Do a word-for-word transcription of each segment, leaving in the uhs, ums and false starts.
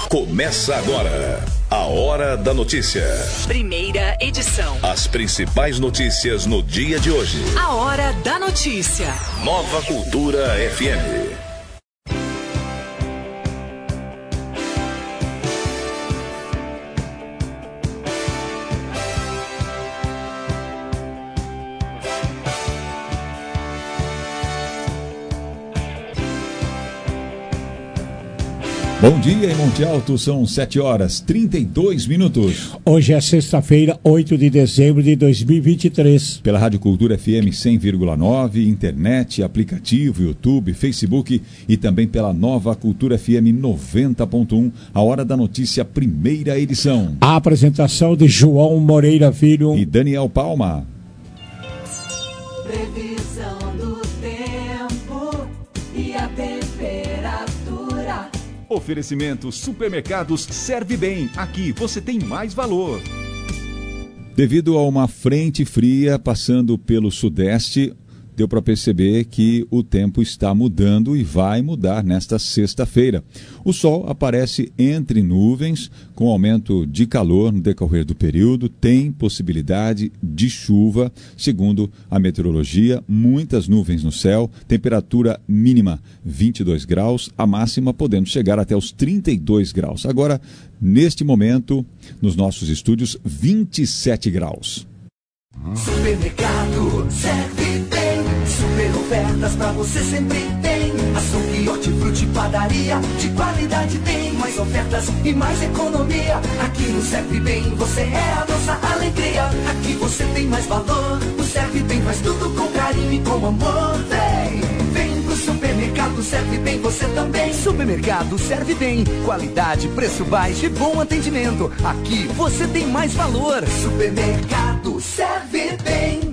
Começa agora a Hora da Notícia. Primeira edição. As principais notícias no dia de hoje. A Hora da Notícia. Nova Cultura F M. Bom dia em Monte Alto, são sete horas e trinta e dois minutos. Hoje é sexta-feira, oito de dezembro de dois mil e vinte e três. Pela Rádio Cultura F M cem vírgula nove, internet, aplicativo, YouTube, Facebook e também pela Nova Cultura F M noventa ponto um, a Hora da Notícia, primeira edição. A apresentação de João Moreira Filho e Daniel Palma. Previsão do tempo e a temperatura. Oferecimento Supermercados Serve Bem. Aqui você tem mais valor. Devido a uma frente fria passando pelo sudeste, deu para perceber que o tempo está mudando e vai mudar nesta sexta-feira. O sol aparece entre nuvens, com aumento de calor no decorrer do período, tem possibilidade de chuva, segundo a meteorologia, muitas nuvens no céu, temperatura mínima vinte e dois graus, a máxima podendo chegar até os trinta e dois graus. Agora, neste momento, nos nossos estúdios, vinte e sete graus. Supermercado Serve Bem, super ofertas pra você sempre tem. Açougue, hortifruti, padaria, de qualidade tem. Mais ofertas e mais economia. Aqui no Serve Bem você é a nossa alegria. Aqui você tem mais valor. O Serve Bem faz tudo com carinho e com amor. Vem, vem pro supermercado Serve Bem você também. Supermercado Serve Bem, qualidade, preço baixo e bom atendimento. Aqui você tem mais valor. Supermercado Serve Bem.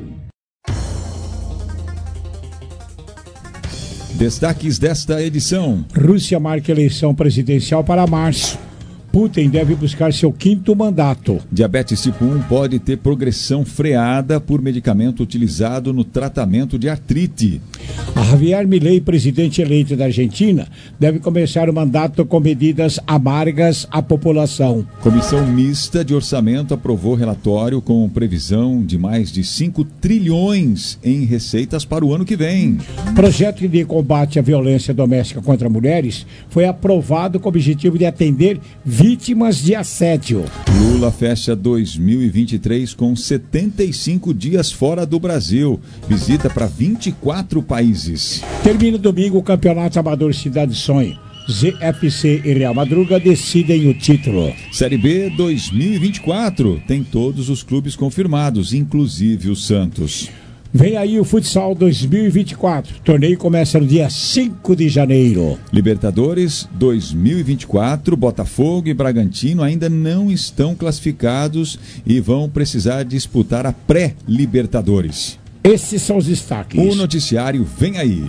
Destaques desta edição. Rússia marca eleição presidencial para março. Putin deve buscar seu quinto mandato. Diabetes tipo um pode ter progressão freada por medicamento utilizado no tratamento de artrite. A Javier Milei, presidente eleito da Argentina, deve começar o mandato com medidas amargas à população. Comissão mista de orçamento aprovou relatório com previsão de mais de cinco trilhões em receitas para o ano que vem. Projeto de combate à violência doméstica contra mulheres foi aprovado com o objetivo de atender vítimas de assédio. Lula fecha dois mil e vinte e três com setenta e cinco dias fora do Brasil. Visita para vinte e quatro países. Termina domingo o Campeonato Amador Cidade Sonho. Z F C e Real Madruga decidem o título. Série B dois mil e vinte e quatro tem todos os clubes confirmados, inclusive o Santos. Vem aí o Futsal dois mil e vinte e quatro. O torneio começa no dia cinco de janeiro. Libertadores dois mil e vinte e quatro, Botafogo e Bragantino ainda não estão classificados e vão precisar disputar a pré-Libertadores. Esses são os destaques. O noticiário vem aí.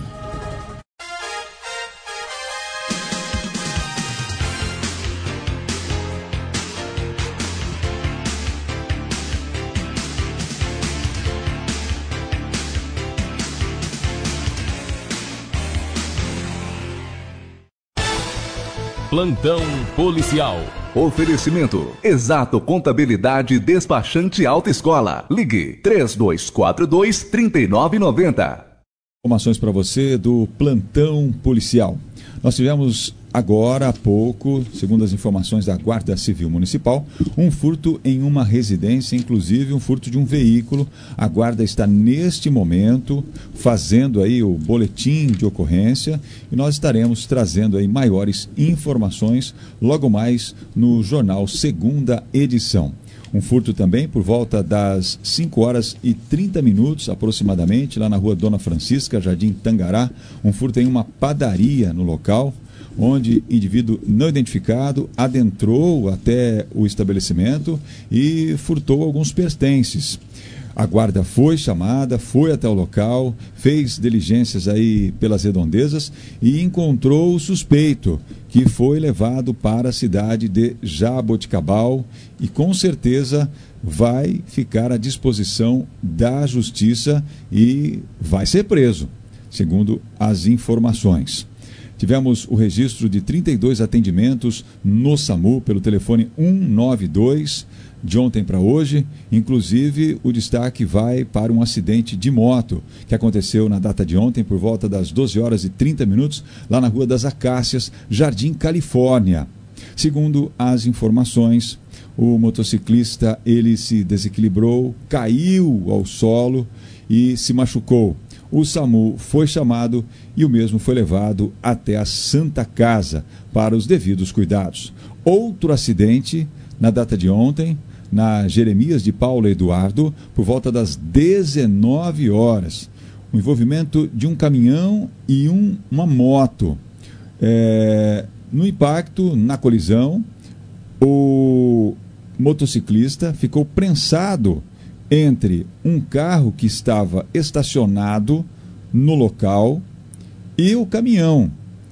Plantão policial. Oferecimento Exato Contabilidade Despachante Alta Escola. Ligue três dois quatro dois, três nove nove zero. Informações para você do Plantão Policial. Nós tivemos agora há pouco, segundo as informações da Guarda Civil Municipal, um furto em uma residência, inclusive um furto de um veículo. A Guarda está neste momento fazendo aí o boletim de ocorrência e nós estaremos trazendo aí maiores informações logo mais no jornal Segunda Edição. Um furto também por volta das cinco horas e trinta minutos aproximadamente, lá na rua Dona Francisca, Jardim Tangará, um furto em uma padaria no local, onde indivíduo não identificado adentrou até o estabelecimento e furtou alguns pertences. A guarda foi chamada, foi até o local, fez diligências aí pelas redondezas e encontrou o suspeito, que foi levado para a cidade de Jaboticabal e com certeza vai ficar à disposição da justiça e vai ser preso, segundo as informações. Tivemos o registro de trinta e dois atendimentos no SAMU pelo telefone um nove dois de ontem para hoje. Inclusive, o destaque vai para um acidente de moto que aconteceu na data de ontem por volta das doze horas e trinta minutos lá na Rua das Acácias, Jardim Califórnia. Segundo as informações, o motociclista ele se desequilibrou, caiu ao solo e se machucou. O SAMU foi chamado e o mesmo foi levado até a Santa Casa para os devidos cuidados. Outro acidente na data de ontem, na Jeremias de Paulo Eduardo, por volta das dezenove horas. O envolvimento de um caminhão e um, uma moto. É, no impacto, na colisão, o motociclista ficou prensado entre um carro que estava estacionado no local e o caminhão.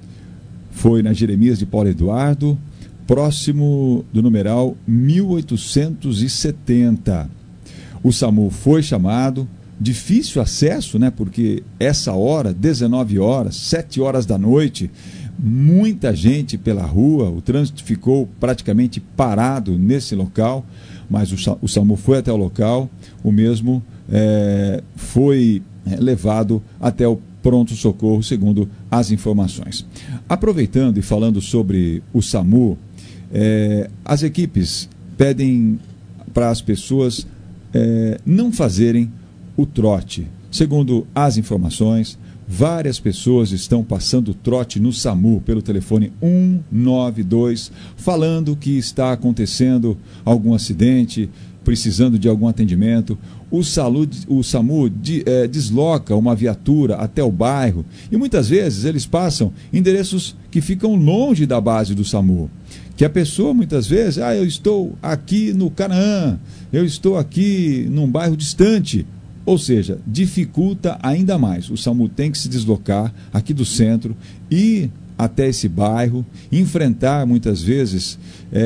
Foi na Jeremias de Paulo Eduardo, próximo do numeral mil oitocentos e setenta. O SAMU foi chamado, difícil acesso, né? Porque essa hora, dezenove horas, sete horas da noite, muita gente pela rua, o trânsito ficou praticamente parado nesse local, mas o, o SAMU foi até o local, o mesmo é, foi é, levado até o pronto-socorro, segundo as informações. Aproveitando e falando sobre o SAMU, é, as equipes pedem para as pessoas é, não fazerem o trote. Segundo as informações, várias pessoas estão passando trote no SAMU pelo telefone um nove dois, falando que está acontecendo algum acidente, precisando de algum atendimento. O, saúde, o SAMU de, é, desloca uma viatura até o bairro e muitas vezes eles passam endereços que ficam longe da base do SAMU. Que a pessoa muitas vezes, ah, eu estou aqui no Canaã, eu estou aqui num bairro distante. Ou seja, dificulta ainda mais. O SAMU tem que se deslocar aqui do centro, ir até esse bairro, enfrentar muitas vezes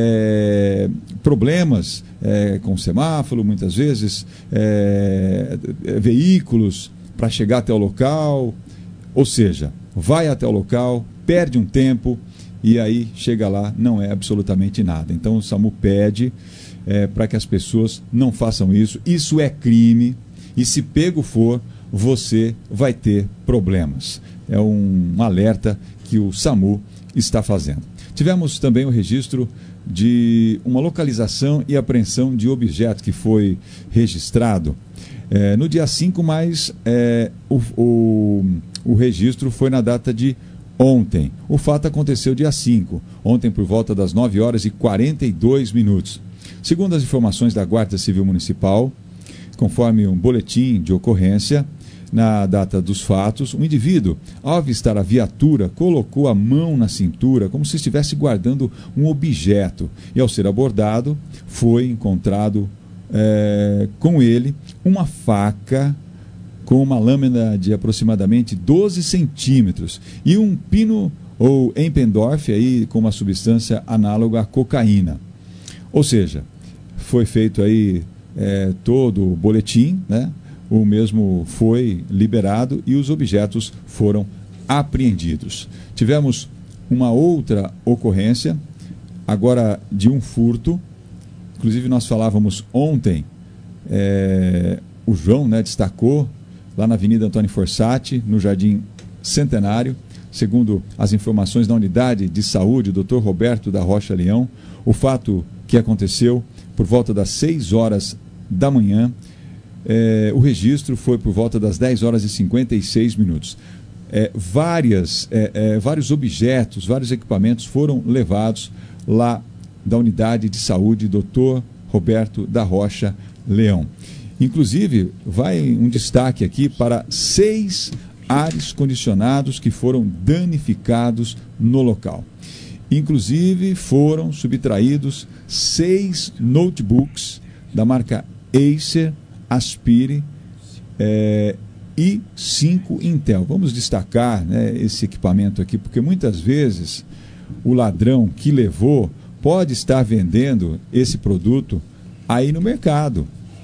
é, problemas é, com semáforo, muitas vezes é, veículos para chegar até o local. Ou seja, vai até o local, perde um tempo e aí chega lá, não é absolutamente nada. Então o SAMU pede é, para que as pessoas não façam isso. Isso é crime. E se pego for, você vai ter problemas. É um alerta que o SAMU está fazendo. Tivemos também o registro de uma localização e apreensão de objeto que foi registrado é, no dia cinco, mas é, o, o, o registro foi na data de ontem. O fato aconteceu dia cinco, ontem por volta das nove horas e quarenta e dois minutos. Segundo as informações da Guarda Civil Municipal, conforme um boletim de ocorrência, na data dos fatos, um indivíduo, ao avistar a viatura, colocou a mão na cintura como se estivesse guardando um objeto. E ao ser abordado, foi encontrado é, com ele uma faca com uma lâmina de aproximadamente doze centímetros e um pino ou Empendorf aí, com uma substância análoga à cocaína. Ou seja, foi feito aí É, todo o boletim, né? O mesmo foi liberado e os objetos foram apreendidos. Tivemos uma outra ocorrência, agora de um furto. Inclusive nós falávamos ontem, é, o João, né, destacou lá na Avenida Antônio Fossati, no Jardim Centenário. Segundo as informações da unidade de saúde, o doutor Roberto da Rocha Leão, o fato que aconteceu por volta das seis horas da manhã, é, o registro foi por volta das dez horas e cinquenta e seis minutos. É, várias, é, é, vários objetos, vários equipamentos foram levados lá da unidade de saúde doutor Roberto da Rocha Leão. Inclusive, vai um destaque aqui para seis ares condicionados que foram danificados no local. Inclusive, foram subtraídos seis notebooks da marca Acer, Aspire é, e cinco Intel. Vamos destacar, né, esse equipamento aqui, porque muitas vezes o ladrão que levou pode estar vendendo esse produto aí no mercado.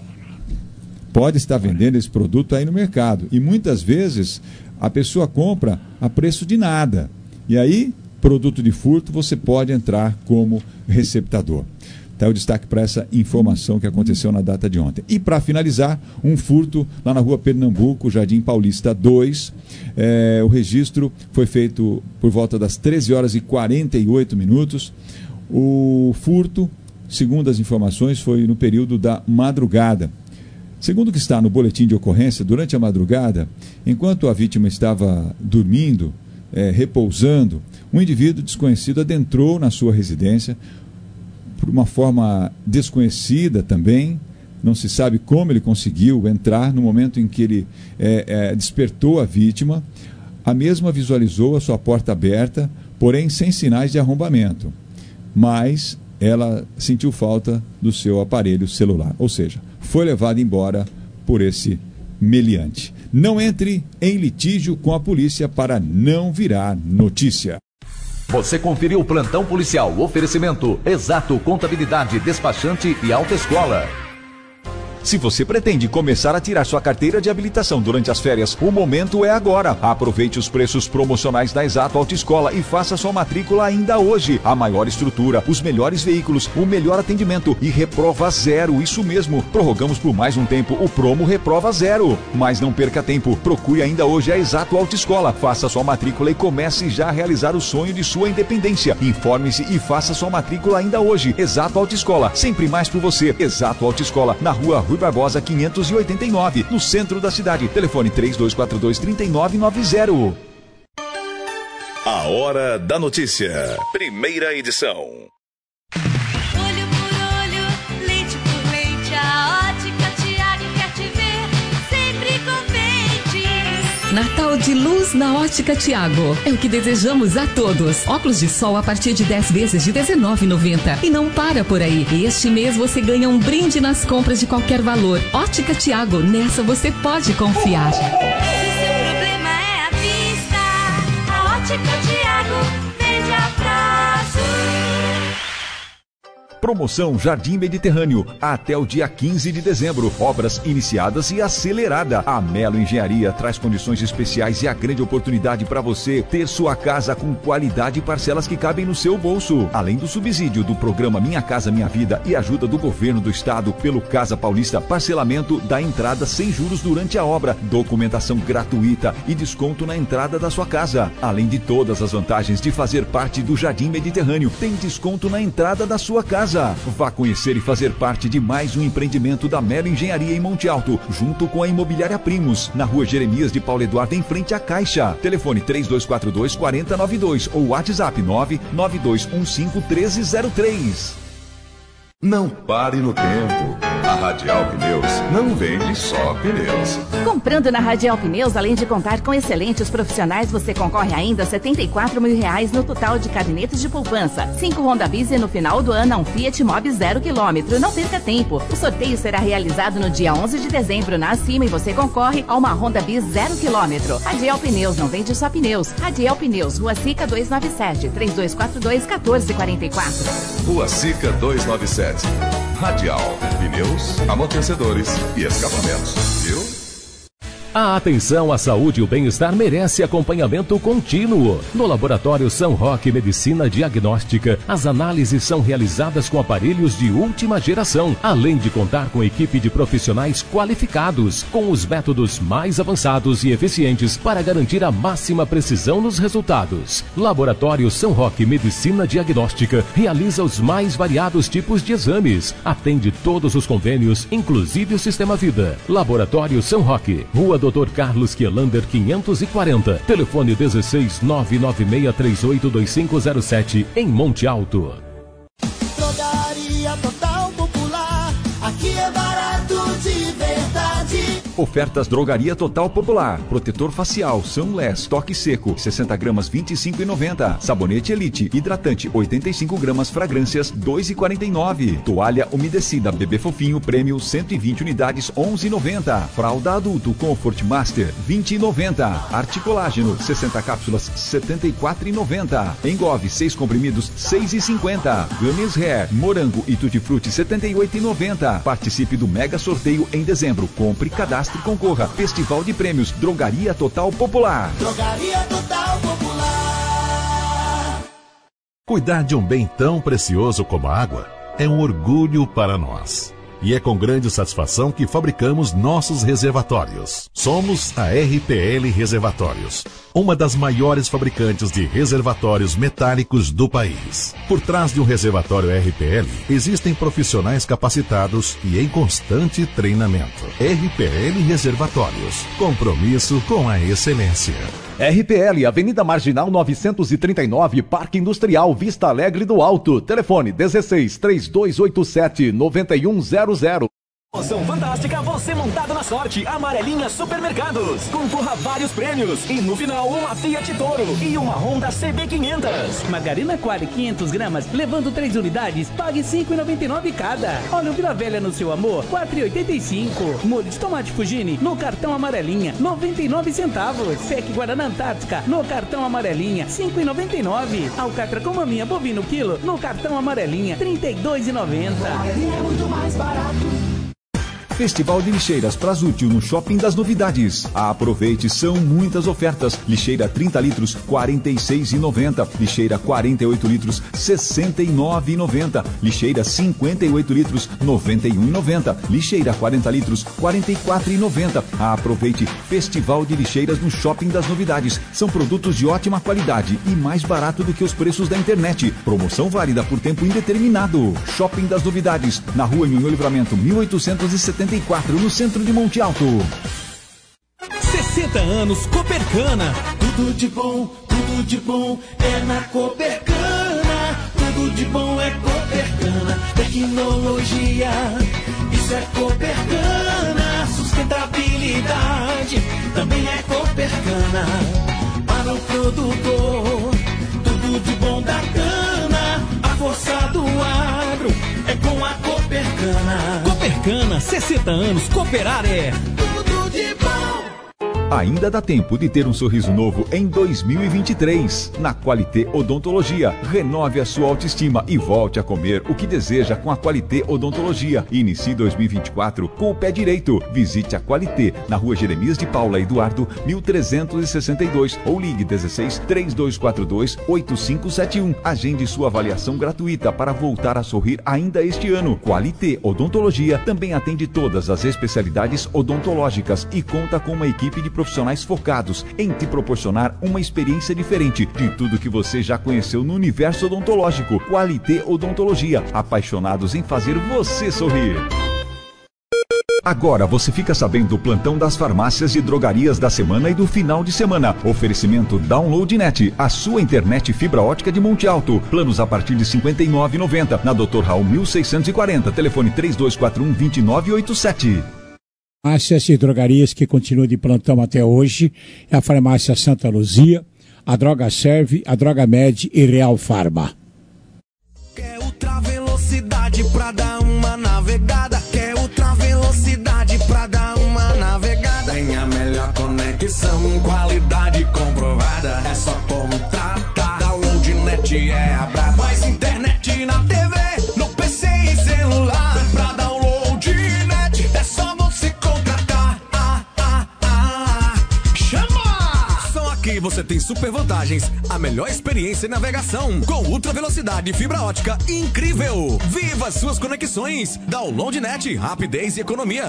Pode estar vendendo esse produto aí no mercado. E muitas vezes a pessoa compra a preço de nada. E aí, produto de furto, você pode entrar como receptador. Tá o destaque para essa informação que aconteceu na data de ontem. E para finalizar, um furto lá na rua Pernambuco, Jardim Paulista dois. É, o registro foi feito por volta das treze horas e quarenta e oito minutos. O furto, segundo as informações, foi no período da madrugada. Segundo o que está no boletim de ocorrência, durante a madrugada, enquanto a vítima estava dormindo, é, repousando, um indivíduo desconhecido adentrou na sua residência por uma forma desconhecida também. Não se sabe como ele conseguiu entrar. No momento em que ele é, é, despertou a vítima, a mesma visualizou a sua porta aberta, porém sem sinais de arrombamento. Mas ela sentiu falta do seu aparelho celular, ou seja, foi levada embora por esse meliante. Não entre em litígio com a polícia para não virar notícia. Você conferiu o Plantão Policial, oferecimento Exato Contabilidade, Despachante e Autoescola. Se você pretende começar a tirar sua carteira de habilitação durante as férias, o momento é agora. Aproveite os preços promocionais da Exato Autoescola e faça sua matrícula ainda hoje. A maior estrutura, os melhores veículos, o melhor atendimento e reprova zero. Isso mesmo, prorrogamos por mais um tempo o promo Reprova Zero. Mas não perca tempo, procure ainda hoje a Exato Autoescola. Faça sua matrícula e comece já a realizar o sonho de sua independência. Informe-se e faça sua matrícula ainda hoje. Exato Autoescola, sempre mais por você. Exato Autoescola, na rua Rui Barbosa quinhentos e oitenta e nove, no centro da cidade. Telefone três dois quatro dois, três nove nove zero. A Hora da Notícia. Primeira edição. Olho por olho, leite por leite, a Ótica Tiago quer te ver sempre contente. Natal de luz na Ótica Tiago. É o que desejamos a todos. Óculos de sol a partir de dez vezes de dezenove reais e noventa centavos. E não para por aí. Este mês você ganha um brinde nas compras de qualquer valor. Ótica Tiago, nessa você pode confiar. Se seu problema é a vista, a Ótica Tiago vende a prazo. Promoção Jardim Mediterrâneo, até o dia quinze de dezembro. Obras iniciadas e acelerada. A Melo Engenharia traz condições especiais e a grande oportunidade para você ter sua casa com qualidade e parcelas que cabem no seu bolso. Além do subsídio do programa Minha Casa Minha Vida e ajuda do governo do estado pelo Casa Paulista, parcelamento da entrada sem juros durante a obra, documentação gratuita e desconto na entrada da sua casa. Além de todas as vantagens de fazer parte do Jardim Mediterrâneo, tem desconto na entrada da sua casa. Vá conhecer e fazer parte de mais um empreendimento da Melo Engenharia em Monte Alto, junto com a Imobiliária Primos, na rua Jeremias de Paulo Eduardo, em frente à Caixa. Telefone três dois quatro dois, quatro zero nove dois ou WhatsApp nove nove dois um cinco um três zero três. Não pare no tempo. A Radial Pneus não vende só pneus. Comprando na Radial Pneus, além de contar com excelentes profissionais, você concorre ainda a setenta e quatro mil reais no total de gabinetes de poupança. Cinco Honda Bis e no final do ano um Fiat Mobi zero quilômetro. Não perca tempo. O sorteio será realizado no dia onze de dezembro na Acima e você concorre a uma Honda Bis zero quilômetro. Radial Pneus não vende só pneus. Radial Pneus, Rua Sica duzentos e noventa e sete, três dois quatro dois, um quatro quatro quatro. Rua Sica duzentos e noventa e sete. Radial, pneus, amortecedores e escapamentos, viu? A atenção à saúde e o bem-estar merece acompanhamento contínuo. No Laboratório São Roque Medicina Diagnóstica, as análises são realizadas com aparelhos de última geração, além de contar com equipe de profissionais qualificados, com os métodos mais avançados e eficientes para garantir a máxima precisão nos resultados. Laboratório São Roque Medicina Diagnóstica realiza os mais variados tipos de exames, atende todos os convênios, inclusive o Sistema Vida. Laboratório São Roque, Rua doutor Carlos Kielander quinhentos e quarenta, telefone dezesseis nove nove seis três oito dois cinco zero sete, em Monte Alto. Drogaria Total Popular, aqui é barato de verdade. Ofertas Drogaria Total Popular. Protetor facial Sunless Toque Seco, sessenta gramas, vinte e cinco reais e noventa centavos. Sabonete Elite Hidratante, oitenta e cinco gramas, fragrâncias, dois reais e quarenta e nove centavos. Toalha umedecida Bebê Fofinho Prêmio, cento e vinte unidades, onze reais e noventa centavos. Fralda Adulto Comfort Master, vinte reais e noventa centavos. Articolágeno, sessenta cápsulas, setenta e quatro reais e noventa centavos. Engove, seis comprimidos, seis reais e cinquenta centavos. Gummies Hair, Morango e Tutti Frutti, setenta e oito reais e noventa centavos. Participe do mega sorteio em dezembro. Compre, cadastre e concorra. Festival de Prêmios Drogaria Total Popular. Drogaria Total Popular. Cuidar de um bem tão precioso como a água é um orgulho para nós. E é com grande satisfação que fabricamos nossos reservatórios. Somos a R P L Reservatórios, uma das maiores fabricantes de reservatórios metálicos do país. Por trás de um reservatório R P L, existem profissionais capacitados e em constante treinamento. R P L Reservatórios, compromisso com a excelência. R P L, Avenida Marginal novecentos e trinta e nove, Parque Industrial, Vista Alegre do Alto. Telefone dezesseis, três dois oito sete, nove um zero zero. Promoção fantástica, você montado na sorte. Amarelinha Supermercados. Concorra a vários prêmios. E no final, uma Fiat Toro e uma Honda C B quinhentos. Margarina Quali quinhentas gramas, levando três unidades, pague cinco reais e noventa e nove centavos cada. Óleo Vila Velha no seu amor, quatro reais e oitenta e cinco centavos. Molho de tomate Fugini, no cartão Amarelinha, noventa e nove centavos. Sec Guaraná Antártica, no cartão Amarelinha, cinco reais e noventa e nove centavos. Alcatra com maminha bovino quilo, no cartão Amarelinha, trinta e dois reais e noventa centavos. Amarelinha é muito mais barato. Festival de Lixeiras Prasútil no Shopping das Novidades. Aproveite, são muitas ofertas. Lixeira trinta litros, quarenta e seis reais e noventa centavos. Lixeira quarenta e oito litros, sessenta e nove reais e noventa centavos. Lixeira cinquenta e oito litros, noventa e um reais e noventa centavos. Lixeira quarenta litros, quarenta e quatro reais e noventa centavos. Aproveite, Festival de Lixeiras no Shopping das Novidades. São produtos de ótima qualidade e mais barato do que os preços da internet. Promoção válida por tempo indeterminado. Shopping das Novidades, na Rua Minho Livramento, mil oitocentos e setenta e quatro, no centro de Monte Alto. sessenta anos Copercana. Tudo de bom, tudo de bom é na Copercana. Tudo de bom é Copercana. Tecnologia, isso é Copercana. Sustentabilidade também é Copercana. Para o produtor, tudo de bom da cana. A força do agro é com a Copercana. Copercana, sessenta anos, cooperar é tudo de bom. Ainda dá tempo de ter um sorriso novo em dois mil e vinte e três. Na Qualité Odontologia, renove a sua autoestima e volte a comer o que deseja com a Qualité Odontologia. Inicie dois mil e vinte e quatro com o pé direito. Visite a Qualité na Rua Jeremias de Paula Eduardo, mil trezentos e sessenta e dois ou ligue dezesseis, três dois quatro dois, oito cinco sete um. Agende sua avaliação gratuita para voltar a sorrir ainda este ano. Qualité Odontologia também atende todas as especialidades odontológicas e conta com uma equipe de profissionais focados em te proporcionar uma experiência diferente de tudo que você já conheceu no universo odontológico. Qualité Odontologia, apaixonados em fazer você sorrir. Agora você fica sabendo do plantão das farmácias e drogarias da semana e do final de semana. Oferecimento DownloadNet, a sua internet fibra ótica de Monte Alto. Planos a partir de cinquenta e nove reais e noventa centavos. Na doutor Raul mil seiscentos e quarenta. Telefone três dois quatro um, dois nove oito sete. Farmácias e drogarias que continuam de plantão até hoje é a Farmácia Santa Luzia, a Droga Serve, a Droga Med e Real Farma. Quer ultra velocidade pra dar uma navegada? Quer ultra velocidade pra dar uma navegada? Tem a melhor conexão, qualidade comprovada. É só contratar. DownloadNet é a braba. Mais internet na T V, no P C e celular. Pra DownloadNet é só você contratar. Ah, ah, ah. Chama! Só aqui você tem super vantagens, a melhor experiência em navegação, com ultra velocidade e fibra ótica incrível. Viva suas conexões! DownloadNet, rapidez e economia.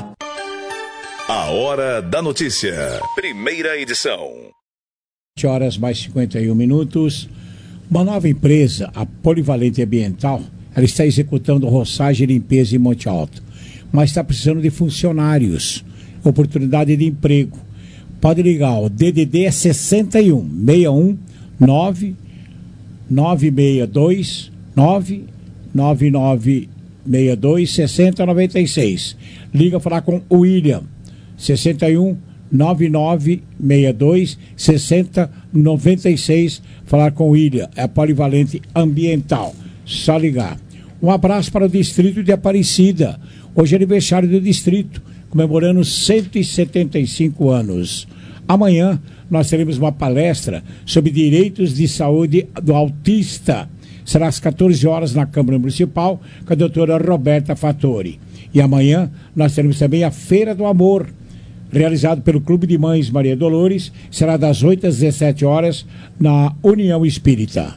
A Hora da Notícia, primeira edição. sete horas mais cinquenta e um minutos. Uma nova empresa, a Polivalente Ambiental, ela está executando roçagem e limpeza em Monte Alto, mas está precisando de funcionários, oportunidade de emprego. Pode ligar, o D D D é sessenta e um, seis um nove, nove seis dois, nove nove nove seis dois, seis zero nove seis. Liga falar com o William, sessenta e um, nove nove seis dois, seis zero nove seis. Falar com o William, é a Polivalente Ambiental. Só ligar. Um abraço para o distrito de Aparecida. Hoje é aniversário do distrito, comemorando cento e setenta e cinco anos. Amanhã nós teremos uma palestra sobre direitos de saúde do autista. Será às quatorze horas na Câmara Municipal com a doutora Roberta Fattori. E amanhã nós teremos também a Feira do Amor, realizado pelo Clube de Mães Maria Dolores. Será das oito às dezessete horas na União Espírita.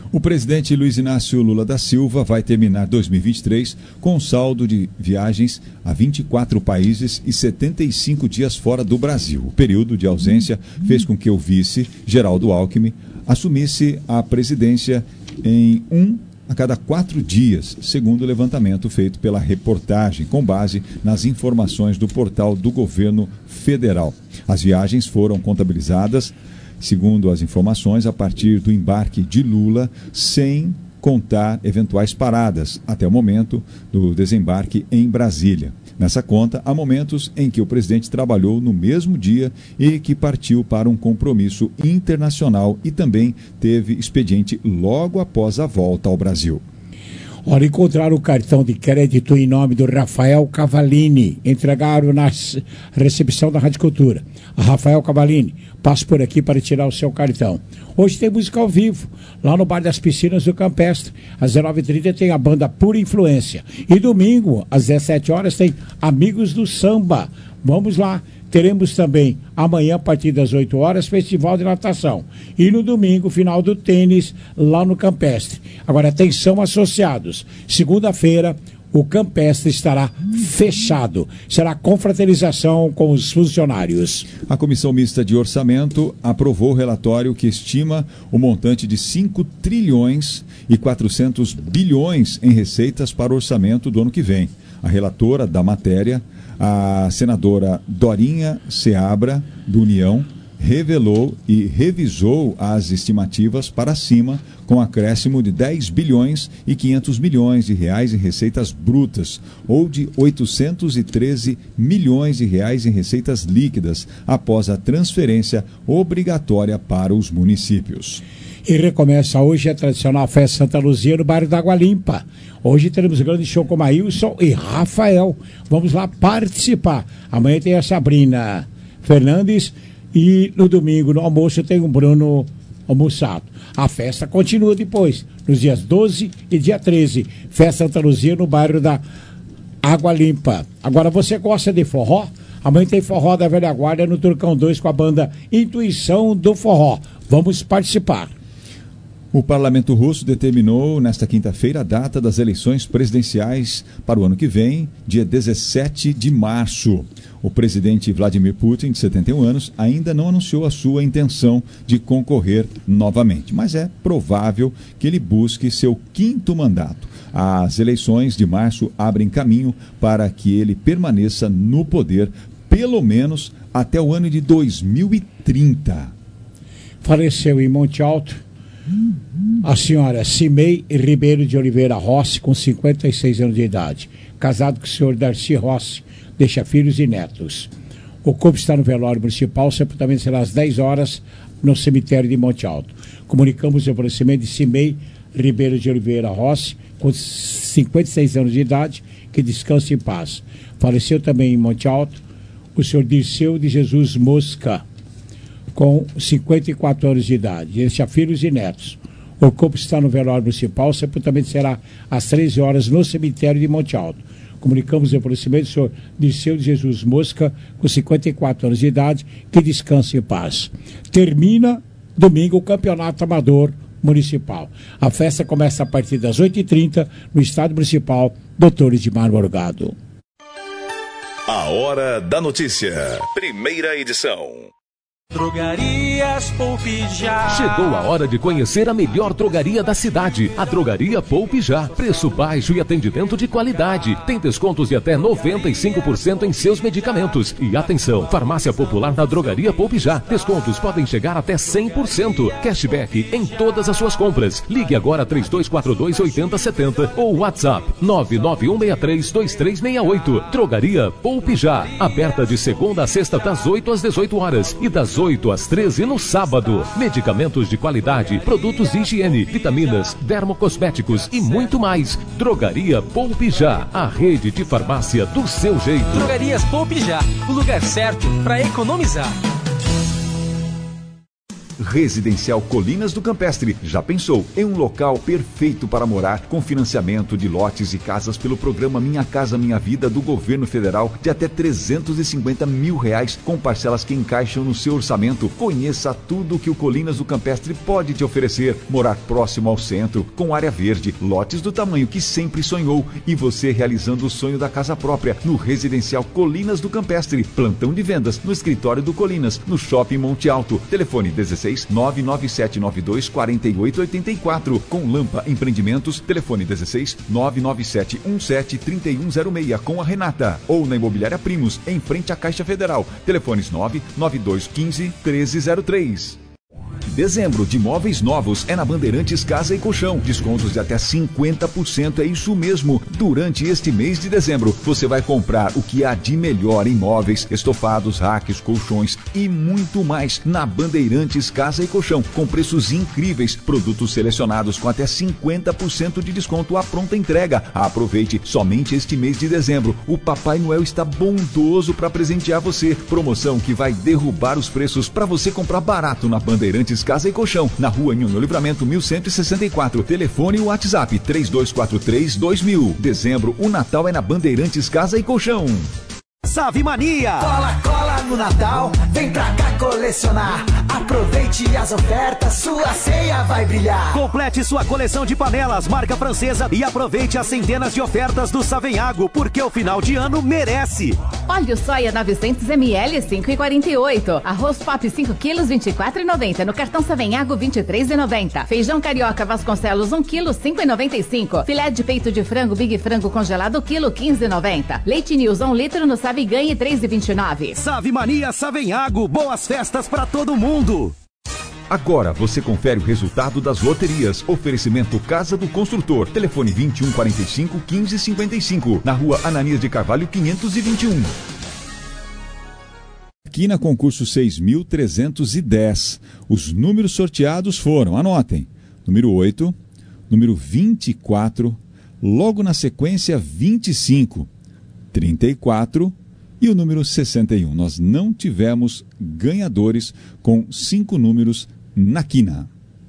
O presidente Luiz Inácio Lula da Silva vai terminar dois mil e vinte e três com um saldo de viagens a vinte e quatro países e setenta e cinco dias fora do Brasil. O período de ausência fez com que o vice, Geraldo Alckmin, assumisse a presidência em um a cada quatro dias, segundo o levantamento feito pela reportagem, com base nas informações do portal do governo federal. As viagens foram contabilizadas, segundo as informações, a partir do embarque de Lula, sem contar eventuais paradas até o momento do desembarque em Brasília. Nessa conta, há momentos em que o presidente trabalhou no mesmo dia e que partiu para um compromisso internacional e também teve expediente logo após a volta ao Brasil. Olha, encontraram o cartão de crédito em nome do Rafael Cavalini. Entregaram na recepção da Rádio Cultura. A Rafael Cavalini, passe por aqui para tirar o seu cartão. Hoje tem música ao vivo, lá no Bar das Piscinas do Campestre. Às dezenove e trinta tem a banda Pura Influência. E domingo, às dezessete horas, tem Amigos do Samba. Vamos lá. Teremos também, amanhã, a partir das oito horas, Festival de Natação. E no domingo, final do tênis, lá no Campestre. Agora, atenção, associados. Segunda-feira, o Campestre estará fechado. Será confraternização com os funcionários. A Comissão Mista de Orçamento aprovou o relatório que estima o montante de cinco trilhões e quatrocentos bilhões em receitas para o orçamento do ano que vem. A relatora da matéria, a senadora Dorinha Seabra, do União, revelou e revisou as estimativas para cima, com acréscimo de dez bilhões e quinhentos milhões de reais em receitas brutas, ou de oitocentos e treze milhões de reais em receitas líquidas, após a transferência obrigatória para os municípios. E recomeça hoje a tradicional festa Santa Luzia no bairro da Água Limpa. Hoje teremos um grande show com Maílson e Rafael. Vamos lá participar. Amanhã tem a Sabrina Fernandes e no domingo, no almoço, tem o Bruno almoçado. A festa continua depois, nos dias doze e dia treze. Festa Santa Luzia no bairro da Água Limpa. Agora, você gosta de forró? Amanhã tem forró da Velha Guarda no Turcão dois com a banda Intuição do Forró. Vamos participar. O Parlamento Russo determinou nesta quinta-feira a data das eleições presidenciais para o ano que vem, dia dezessete de março. O presidente Vladimir Putin, de setenta e um anos, ainda não anunciou a sua intenção de concorrer novamente, mas é provável que ele busque seu quinto mandato. As eleições de março abrem caminho para que ele permaneça no poder, pelo menos até o ano de dois mil e trinta. Faleceu em Monte Alto a senhora Cimei Ribeiro de Oliveira Rossi, com cinquenta e seis anos de idade, casado com o senhor Darcy Rossi, deixa filhos e netos. O corpo está no velório municipal, o sepultamento será às dez horas no cemitério de Monte Alto. Comunicamos o falecimento de Cimei Ribeiro de Oliveira Rossi, com cinquenta e seis anos de idade, que descanse em paz. Faleceu também em Monte Alto o senhor Dirceu de Jesus Mosca, com cinquenta e quatro anos de idade, deixa filhos e netos. O corpo está no velório municipal, o sepultamento será às treze horas no cemitério de Monte Alto. Comunicamos o falecimento do senhor Dirceu de Jesus Mosca, com cinquenta e quatro anos de idade, que descanse em paz. Termina domingo o Campeonato Amador Municipal. A festa começa a partir das oito e trinta no Estádio Municipal doutor Edmar Morgado. A Hora da Notícia. Primeira edição. Drogarias Poupe Já. Chegou a hora de conhecer a melhor drogaria da cidade, a Drogaria Poupe Já. Preço baixo e atendimento de qualidade. Tem descontos de até noventa e cinco por cento em seus medicamentos. E atenção, farmácia popular na Drogaria Poupe Já. Descontos podem chegar até cem por cento. Cashback em todas as suas compras. Ligue agora três dois quatro dois, oito zero sete zero ou WhatsApp nove nove um seis três, dois três seis oito. Drogaria Poupe Já. Aberta de segunda a sexta das oito às dezoito horas e das oito às treze no sábado. Medicamentos de qualidade, produtos de higiene, vitaminas, dermocosméticos e muito mais. Drogaria Poupe Já, a rede de farmácia do seu jeito. Drogarias Poupe Já, o lugar certo para economizar. Residencial Colinas do Campestre. Já pensou em um local perfeito para morar, com financiamento de lotes e casas pelo programa Minha Casa Minha Vida do governo federal de até trezentos e cinquenta mil reais, com parcelas que encaixam no seu orçamento. Conheça tudo o que o Colinas do Campestre pode te oferecer. Morar próximo ao centro, com área verde, lotes do tamanho que sempre sonhou e você realizando o sonho da casa própria no Residencial Colinas do Campestre. Plantão de vendas no escritório do Colinas, no Shopping Monte Alto. Telefone dezesseis, nove nove sete nove dois, quatro oito oito quatro. Com Lampa Empreendimentos, telefone dezesseis, nove nove sete um sete, três um zero seis com a Renata. Ou na Imobiliária Primos, em frente à Caixa Federal. Telefones nove nove dois um cinco, um três zero três. Dezembro de móveis novos é na Bandeirantes Casa e Colchão. Descontos de até cinquenta por cento, é isso mesmo. Durante este mês de dezembro, você vai comprar o que há de melhor em móveis, estofados, racks, colchões e muito mais na Bandeirantes Casa e Colchão, com preços incríveis, produtos selecionados com até cinquenta por cento de desconto à pronta entrega. Aproveite somente este mês de dezembro. O Papai Noel está bondoso para presentear você. Promoção que vai derrubar os preços para você comprar barato na Bandeirantes Casa e Colchão, na Rua Nhonho Livramento mil cento e sessenta e quatro. Telefone e WhatsApp três dois quatro três, dois mil. Dezembro, o Natal é na Bandeirantes Casa e Colchão. Save Mania! Cola, cola no Natal, vem pra cá colecionar. Aproveite as ofertas, sua ceia vai brilhar. Complete sua coleção de panelas, marca francesa, e aproveite as centenas de ofertas do Savenhago, porque o final de ano merece. Óleo soia novecentos mililitros, cinco reais e quarenta e oito. Arroz pop cinco quilos, vinte e quatro reais e noventa. No cartão Savenhago, vinte e três reais e noventa. Feijão carioca Vasconcelos, um quilo, cinco reais e noventa e cinco. Filé de peito de frango Big Frango congelado, quilo, quinze reais e noventa. Leite News, um litro no Save Ganhe, três reais e vinte e nove. Save Mania Savenhago, boas festas pra todo mundo. Agora você confere o resultado das loterias. Oferecimento Casa do Construtor. Telefone vinte e um quarenta e cinco, quinze cinquenta e cinco. Na Rua Ananias de Carvalho, quinhentos e vinte e um. Aqui na concurso seis mil trezentos e dez, os números sorteados foram, anotem, número oito, número vinte e quatro, logo na sequência vinte e cinco, trinta e quatro e o número sessenta e um. Nós não tivemos ganhadores com cinco números na quina.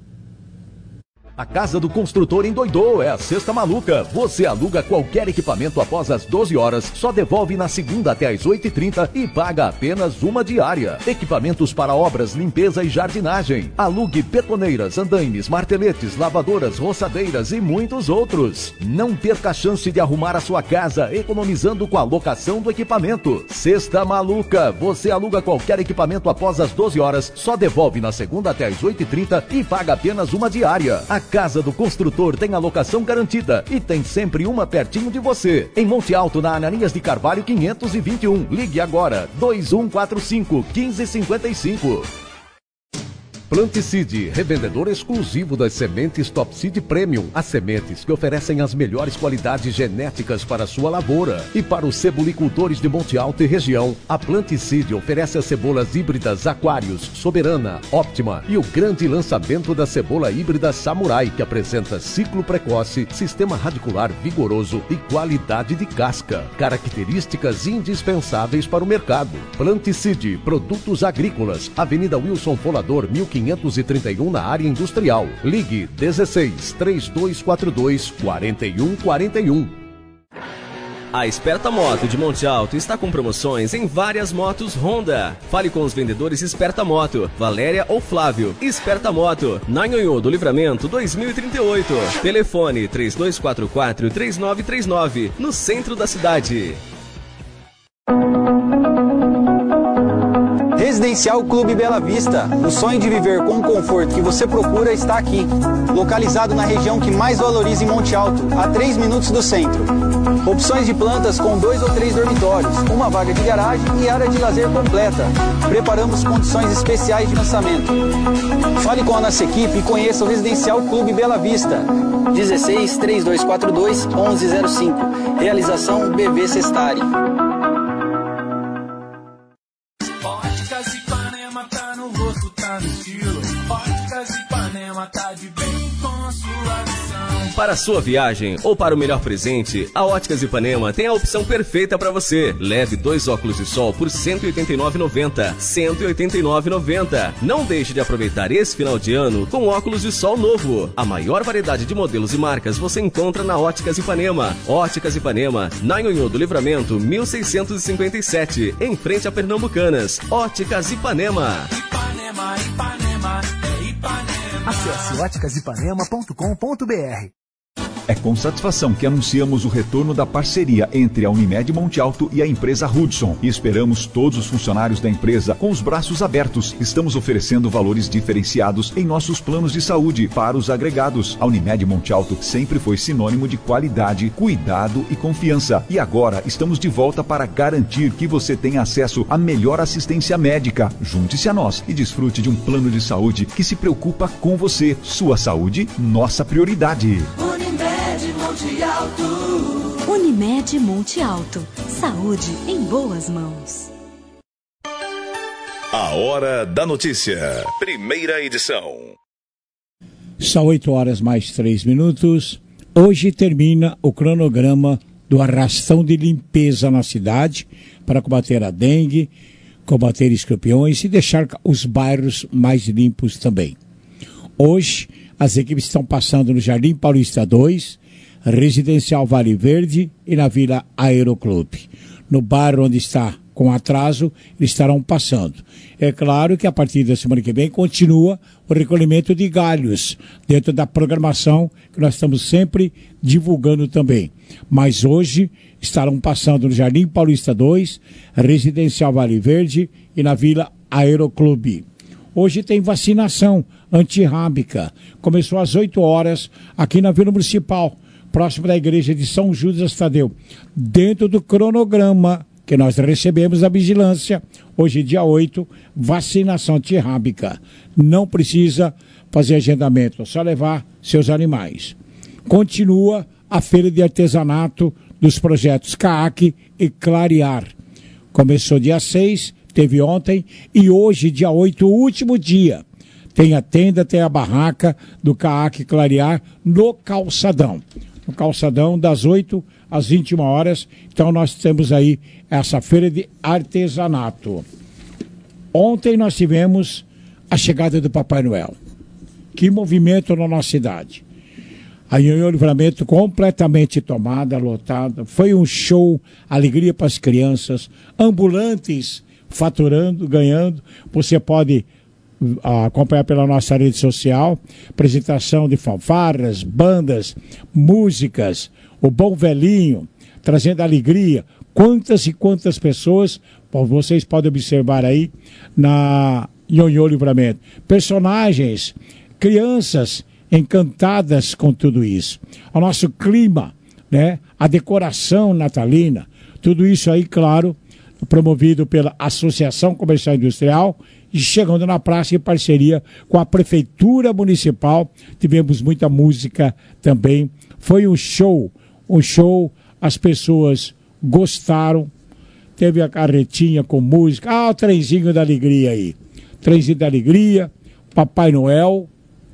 A Casa do Construtor endoidou, é a Sexta Maluca. Você aluga qualquer equipamento após as doze horas, só devolve na segunda até as oito e trinta e paga apenas uma diária. Equipamentos para obras, limpeza e jardinagem. Alugue betoneiras, andaimes, marteletes, lavadoras, roçadeiras e muitos outros. Não perca a chance de arrumar a sua casa, economizando com a locação do equipamento. Sexta Maluca. Você aluga qualquer equipamento após as doze horas, só devolve na segunda até as oito e trinta e paga apenas uma diária. A Casa do Construtor tem a locação garantida e tem sempre uma pertinho de você. Em Monte Alto, na Ananias de Carvalho, quinhentos e vinte e um. Ligue agora, dois um quatro cinco, quinze cinquenta e cinco. Planticide, revendedor exclusivo das sementes Top Seed Premium. As sementes que oferecem as melhores qualidades genéticas para a sua lavoura. E para os cebolicultores de Monte Alto e região, a Planticide oferece as cebolas híbridas Aquários, Soberana, Óptima e o grande lançamento da cebola híbrida Samurai, que apresenta ciclo precoce, sistema radicular vigoroso e qualidade de casca. Características indispensáveis para o mercado. Planticide, produtos agrícolas, Avenida Wilson Folador, mil quinhentos e trinta e um, na área industrial. Ligue dezesseis, três dois quatro dois, quatro um quatro um. A Esperta Moto de Monte Alto está com promoções em várias motos Honda. Fale com os vendedores Esperta Moto, Valéria ou Flávio. Esperta Moto, na Nhonhô do Livramento dois mil e trinta e oito. Telefone três dois quatro quatro, três nove três nove, no centro da cidade. Residencial Clube Bela Vista. O sonho de viver com o conforto que você procura está aqui. Localizado na região que mais valoriza em Monte Alto, a três minutos do centro. Opções de plantas com dois ou três dormitórios, uma vaga de garagem e área de lazer completa. Preparamos condições especiais de lançamento. Fale com a nossa equipe e conheça o Residencial Clube Bela Vista. dezesseis, três dois quatro dois, onze zero cinco. Realização B V Sestari. Óticas Ipanema tá no rosto, tá no estilo. Óticas Ipanema tá de bem com a sua visão. Para a sua viagem ou para o melhor presente, a Óticas Ipanema tem a opção perfeita para você. Leve dois óculos de sol por cento e oitenta e nove reais e noventa centavos. cento e oitenta e nove reais e noventa centavos. Não deixe de aproveitar esse final de ano com óculos de sol novo. A maior variedade de modelos e marcas você encontra na Óticas Ipanema. Óticas Ipanema, na Nhonhô do Livramento, mil seiscentos e cinquenta e sete, em frente a Pernambucanas. Óticas Ipanema. Ipanema, Ipanema, é Ipanema. Acesse óticas ipanema ponto com ponto b r. É com satisfação que anunciamos o retorno da parceria entre a Unimed Monte Alto e a empresa Hudson. E esperamos todos os funcionários da empresa com os braços abertos. Estamos oferecendo valores diferenciados em nossos planos de saúde para os agregados. A Unimed Monte Alto sempre foi sinônimo de qualidade, cuidado e confiança. E agora estamos de volta para garantir que você tenha acesso à melhor assistência médica. Junte-se a nós e desfrute de um plano de saúde que se preocupa com você. Sua saúde, nossa prioridade. Unimed Monte Alto. Unimed Monte Alto. Saúde em boas mãos. A Hora da Notícia. Primeira edição. São oito horas mais três minutos. Hoje termina o cronograma do arrastão de limpeza na cidade para combater a dengue, combater escorpiões e deixar os bairros mais limpos também. Hoje, as equipes estão passando no Jardim Paulista dois, Residencial Vale Verde e na Vila Aeroclube. No bairro onde está com atraso, eles estarão passando. É claro que a partir da semana que vem continua o recolhimento de galhos, dentro da programação que nós estamos sempre divulgando também. Mas hoje estarão passando no Jardim Paulista dois, Residencial Vale Verde e na Vila Aeroclube. Hoje tem vacinação antirrábica. Começou às oito horas aqui na Vila Municipal, próximo da igreja de São Judas Tadeu. Dentro do cronograma que nós recebemos da vigilância, hoje dia oito, vacinação antirrábica. Não precisa fazer agendamento, é só levar seus animais. Continua a feira de artesanato dos projetos C A C e Clarear. Começou dia seis, teve ontem, e hoje, dia oito, o último dia. Tem a tenda, tem a barraca do C A C Clarear no Calçadão. No Calçadão, das oito às vinte e uma horas. Então nós temos aí essa feira de artesanato. Ontem nós tivemos a chegada do Papai Noel. Que movimento na nossa cidade. A Nhonhô Livramento completamente tomada, lotada. Foi um show, alegria para as crianças, ambulantes faturando, ganhando. Você pode uh, acompanhar pela nossa rede social, apresentação de fanfarras, bandas, músicas, o Bom Velhinho, trazendo alegria. Quantas e quantas pessoas, bom, vocês podem observar aí na Nhonhô Livramento. Personagens, crianças encantadas com tudo isso. O nosso clima, né? A decoração natalina, tudo isso aí, claro, promovido pela Associação Comercial e Industrial e chegando na praça em parceria com a Prefeitura Municipal. Tivemos muita música também. Foi um show, um show, as pessoas gostaram. Teve a carretinha com música. Ah, o trenzinho da alegria aí. Trenzinho da alegria, Papai Noel,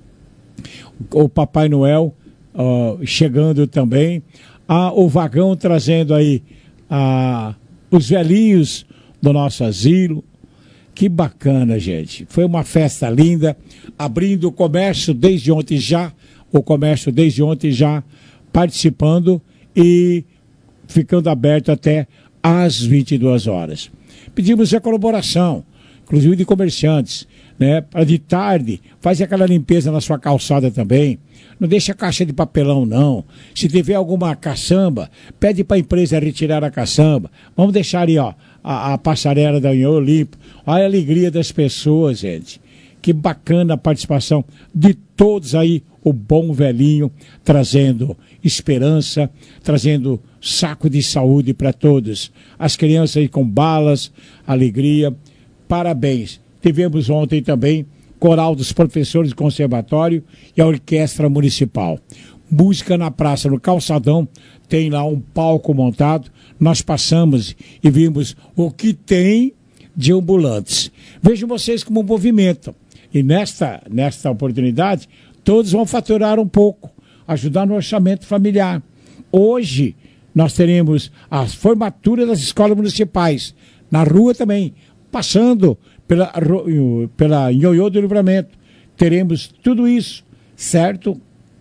o Papai Noel uh, chegando também, ah, o vagão trazendo aí ah, os velhinhos do nosso asilo. Que bacana, gente. Foi uma festa linda, abrindo o comércio desde ontem já, o comércio desde ontem já participando e ficando aberto até às vinte e duas horas. Pedimos a colaboração, inclusive de comerciantes, né? Para de tarde, faz aquela limpeza na sua calçada também. Não deixa a caixa de papelão, não. Se tiver alguma caçamba, pede para a empresa retirar a caçamba. Vamos deixar aí, ó, a, a passarela da Nhonhô limpa. Olha a alegria das pessoas, gente. Que bacana a participação de todos aí. O Bom Velhinho trazendo esperança, trazendo saco de saúde para todos. As crianças aí com balas, alegria. Parabéns. Tivemos ontem também coral dos professores do conservatório e a orquestra municipal. Música na praça, no Calçadão, tem lá um palco montado. Nós passamos e vimos o que tem de ambulantes. Vejam vocês como movimentam. E nesta, nesta oportunidade, todos vão faturar um pouco. ajudar no orçamento familiar. Hoje, nós teremos as formaturas das escolas municipais, na rua também, passando pela, pela Ioiô do Livramento. Teremos tudo isso, certo?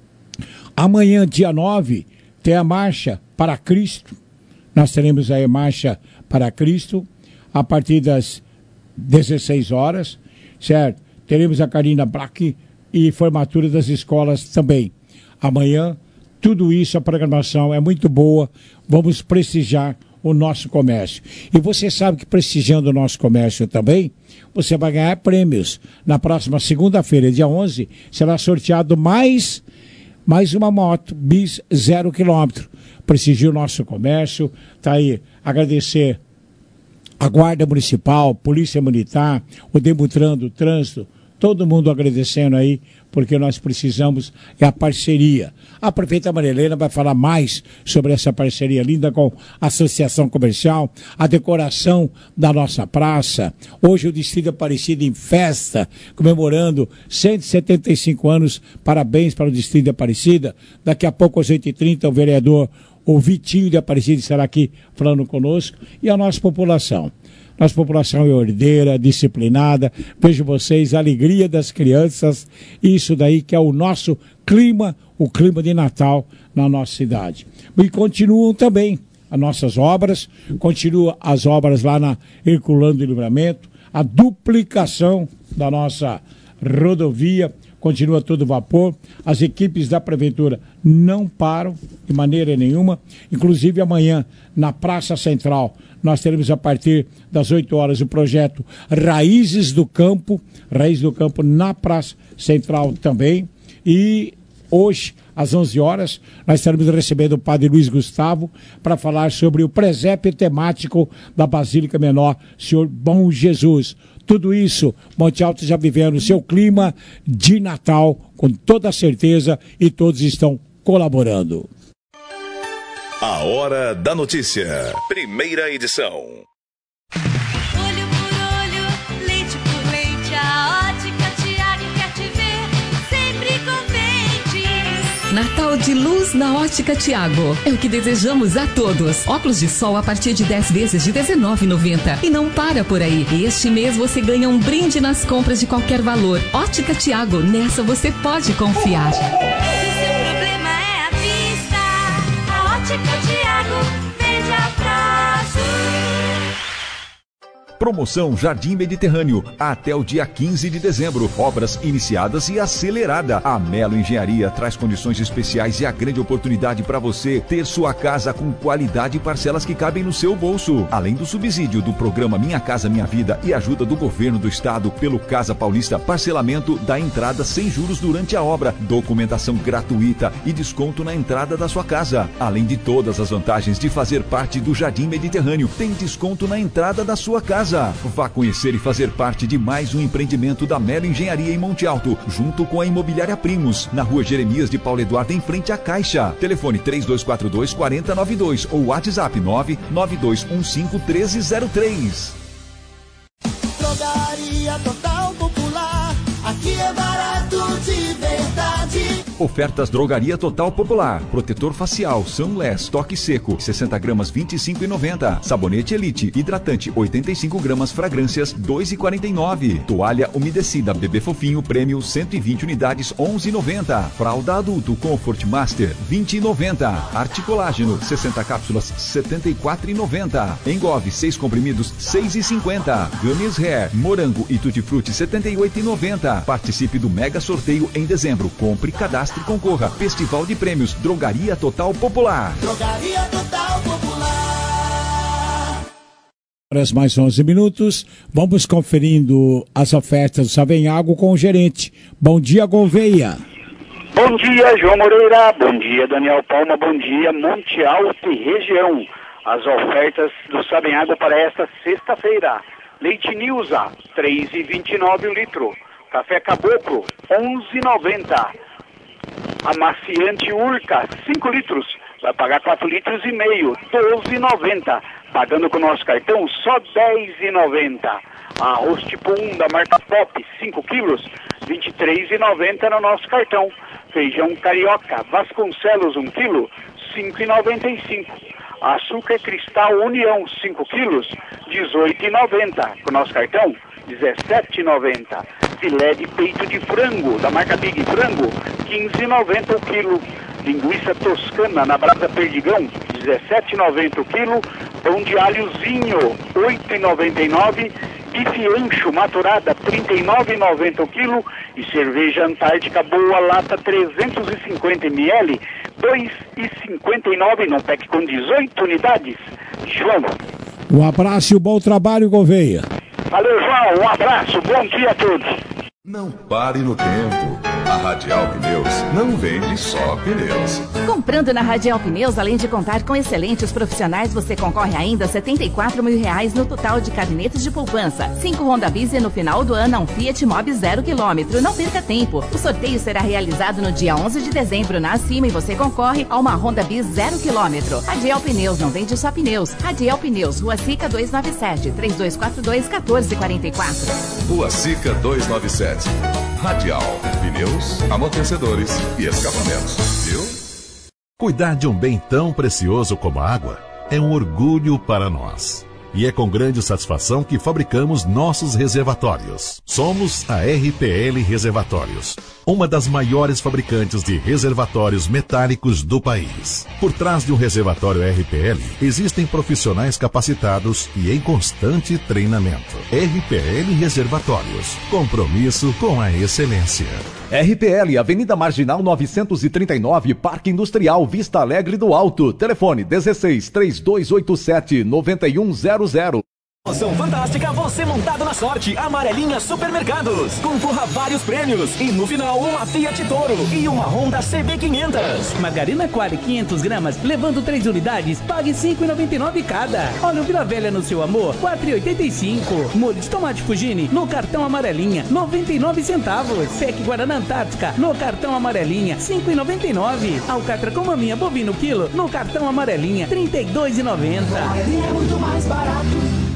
Amanhã, dia nove, tem a Marcha para Cristo. Nós teremos aí a Marcha para Cristo, a partir das dezesseis horas, certo? Teremos a Carina Black e formatura das escolas também. Amanhã, tudo isso, a programação é muito boa. Vamos prestigiar o nosso comércio. E você sabe que prestigiando o nosso comércio também, você vai ganhar prêmios. Na próxima segunda-feira, dia onze, será sorteado mais, mais uma moto bis zero quilômetro. Prestigiar o nosso comércio. Tá aí, agradecer a Guarda Municipal, Polícia Militar, o Demutran do Trânsito, todo mundo agradecendo aí, porque nós precisamos é a parceria. A prefeita Maria Helena vai falar mais sobre essa parceria linda com a Associação Comercial, a decoração da nossa praça. Hoje o Distrito Aparecida em festa, comemorando cento e setenta e cinco anos. Parabéns para o Distrito Aparecida. Daqui a pouco, às oito e trinta, o vereador, o Vitinho de Aparecida, estará aqui falando conosco. E a nossa população. Nossa população é ordeira, disciplinada. Vejo vocês, a alegria das crianças. Isso daí que é o nosso clima, o clima de Natal na nossa cidade. E continuam também as nossas obras, continuam as obras lá na Herculano do Livramento, a duplicação da nossa rodovia, continua todo vapor. As equipes da Prefeitura não param de maneira nenhuma. Inclusive amanhã, na Praça Central, nós teremos a partir das oito horas o projeto Raízes do Campo, Raízes do Campo na Praça Central também. E hoje, às onze horas, nós estaremos recebendo o Padre Luiz Gustavo para falar sobre o presépio temático da Basílica Menor, Senhor Bom Jesus. Tudo isso, Monte Alto já vivendo o seu clima de Natal, com toda certeza, e todos estão colaborando. A Hora da Notícia. Primeira edição. Olho por olho, leite por leite, a Ótica Tiago quer te ver sempre contente. Natal de luz na Ótica Tiago. É o que desejamos a todos. Óculos de sol a partir de dez vezes de dezenove reais e noventa centavos. E não para por aí. Este mês você ganha um brinde nas compras de qualquer valor. Ótica Tiago, nessa você pode confiar. Se seu problema é a vista, a Ótica Tiago vende a prazo. Promoção Jardim Mediterrâneo, até o dia quinze de dezembro. Obras iniciadas e acelerada. A Melo Engenharia traz condições especiais e a grande oportunidade para você ter sua casa com qualidade e parcelas que cabem no seu bolso. Além do subsídio do programa Minha Casa Minha Vida e ajuda do governo do estado pelo Casa Paulista, parcelamento da entrada sem juros durante a obra, documentação gratuita e desconto na entrada da sua casa. Além de todas as vantagens de fazer parte do Jardim Mediterrâneo, tem desconto na entrada da sua casa. Vá conhecer e fazer parte de mais um empreendimento da Melo Engenharia em Monte Alto, junto com a Imobiliária Primos, na rua Jeremias de Paulo Eduardo, em frente à Caixa. Telefone três dois quatro dois, quatro zero nove dois ou WhatsApp nove nove dois um cinco um três zero três. Drogaria Total Popular, aqui é barato de verdade. Ofertas Drogaria Total Popular. Protetor facial Sunless Toque Seco, sessenta gramas, vinte e cinco reais e noventa centavos. Sabonete Elite Hidratante, oitenta e cinco gramas, fragrâncias, dois reais e quarenta e nove centavos. Toalha umedecida Bebê Fofinho Prêmio, cento e vinte unidades, onze reais e noventa centavos. Fralda Adulto Comfort Master, vinte reais e noventa centavos. Arte Colágeno, sessenta cápsulas, setenta e quatro reais e noventa centavos. Engove, seis comprimidos, seis reais e cinquenta centavos. Gummies Hair, Morango e Tutti Frutti, setenta e oito reais e noventa centavos. Participe do mega sorteio em dezembro. Compre, cadastre e concorra. Festival de Prêmios Drogaria Total Popular. Drogaria Total Popular. Horas mais onze minutos. Vamos conferindo as ofertas do Savenhago com o gerente. Bom dia, Gouveia. Bom dia, João Moreira. Bom dia, Daniel Palma. Bom dia, Monte Alto e região. As ofertas do Savenhago para esta sexta-feira. Leite Nilza, três reais e vinte e nove centavos o litro. Café Caboclo, onze reais e noventa centavos. Amaciante Urca, cinco litros, vai pagar quatro litros e meio, doze reais e noventa centavos. Pagando com o nosso cartão, só dez reais e noventa centavos. Arroz tipo um da marca Pop, cinco quilos, vinte e três reais e noventa centavos no nosso cartão. Feijão carioca Vasconcelos um quilo, cinco reais e noventa e cinco centavos. Açúcar cristal União cinco quilos, dezoito reais e noventa centavos. Com o nosso cartão, dezessete reais e noventa centavos. Filé de peito de frango, da marca Big Frango, quinze reais e noventa centavos o quilo. Linguiça toscana na Brasa Perdigão, dezessete reais e noventa centavos o quilo. Pão de alhozinho, oito reais e noventa e nove centavos. Bife ancho maturada, trinta e nove reais e noventa centavos o quilo. E cerveja Antártica Boa Lata, trezentos e cinquenta mililitros, dois reais e cinquenta e nove centavos, no pack com dezoito unidades. João. Um abraço e um bom trabalho, Gouveia. Valeu, João. Um abraço. Bom dia a todos. Não pare no tempo. A Radial Pneus não vende só pneus. Comprando na Radial Pneus, além de contar com excelentes profissionais, você concorre ainda a setenta e quatro mil reais no total de gabinetes de poupança. Cinco Honda Bis e no final do ano um Fiat Mobi zero quilômetro. Não perca tempo. O sorteio será realizado no dia onze de dezembro na Acima e você concorre a uma Honda Bis zero quilômetro. Radial Pneus não vende só pneus. Radial Pneus, Rua Sica duzentos e noventa e sete, três dois quatro dois, um quatro quatro quatro. Rua Sica duzentos e noventa e sete. Radial Pneus, amortecedores e escapamentos. Viu? Cuidar de um bem tão precioso como a água é um orgulho para nós. E é com grande satisfação que fabricamos nossos reservatórios. Somos a R P L Reservatórios, uma das maiores fabricantes de reservatórios metálicos do país. Por trás de um reservatório R P L, existem profissionais capacitados e em constante treinamento. R P L Reservatórios, compromisso com a excelência. R P L, Avenida Marginal novecentos e trinta e nove, Parque Industrial, Vista Alegre do Alto. Telefone dezesseis, três dois oito sete, nove um zero zero. Promoção fantástica, você montado na sorte. Amarelinha Supermercados. Concorra a vários prêmios. E no final, uma Fiat Toro e uma Honda C B quinhentos. Margarina Quali quinhentas gramas, levando três unidades, pague cinco reais e noventa e nove centavos cada. Óleo Vila Velha no seu amor, quatro reais e oitenta e cinco centavos. Molho de tomate Fugini no cartão Amarelinha, noventa e nove centavos. Sec Guaraná Antártica no cartão Amarelinha, cinco reais e noventa e nove centavos. Alcatra com maminha bovino quilo no cartão Amarelinha, trinta e dois reais e noventa centavos. Amarelinha é muito mais barato.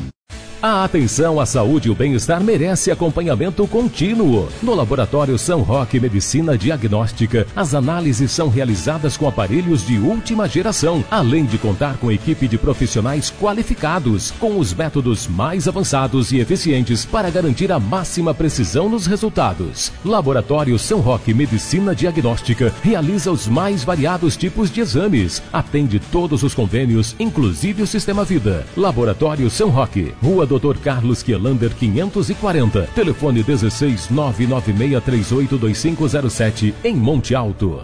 A atenção à saúde e o bem-estar merece acompanhamento contínuo. No Laboratório São Roque Medicina Diagnóstica, as análises são realizadas com aparelhos de última geração, além de contar com equipe de profissionais qualificados, com os métodos mais avançados e eficientes para garantir a máxima precisão nos resultados. Laboratório São Roque Medicina Diagnóstica realiza os mais variados tipos de exames, atende todos os convênios, inclusive o Sistema Vida. Laboratório São Roque, Rua doutor Carlos Quielander quinhentos e quarenta, telefone dezesseis, nove nove seis três oito dois cinco zero sete, em Monte Alto.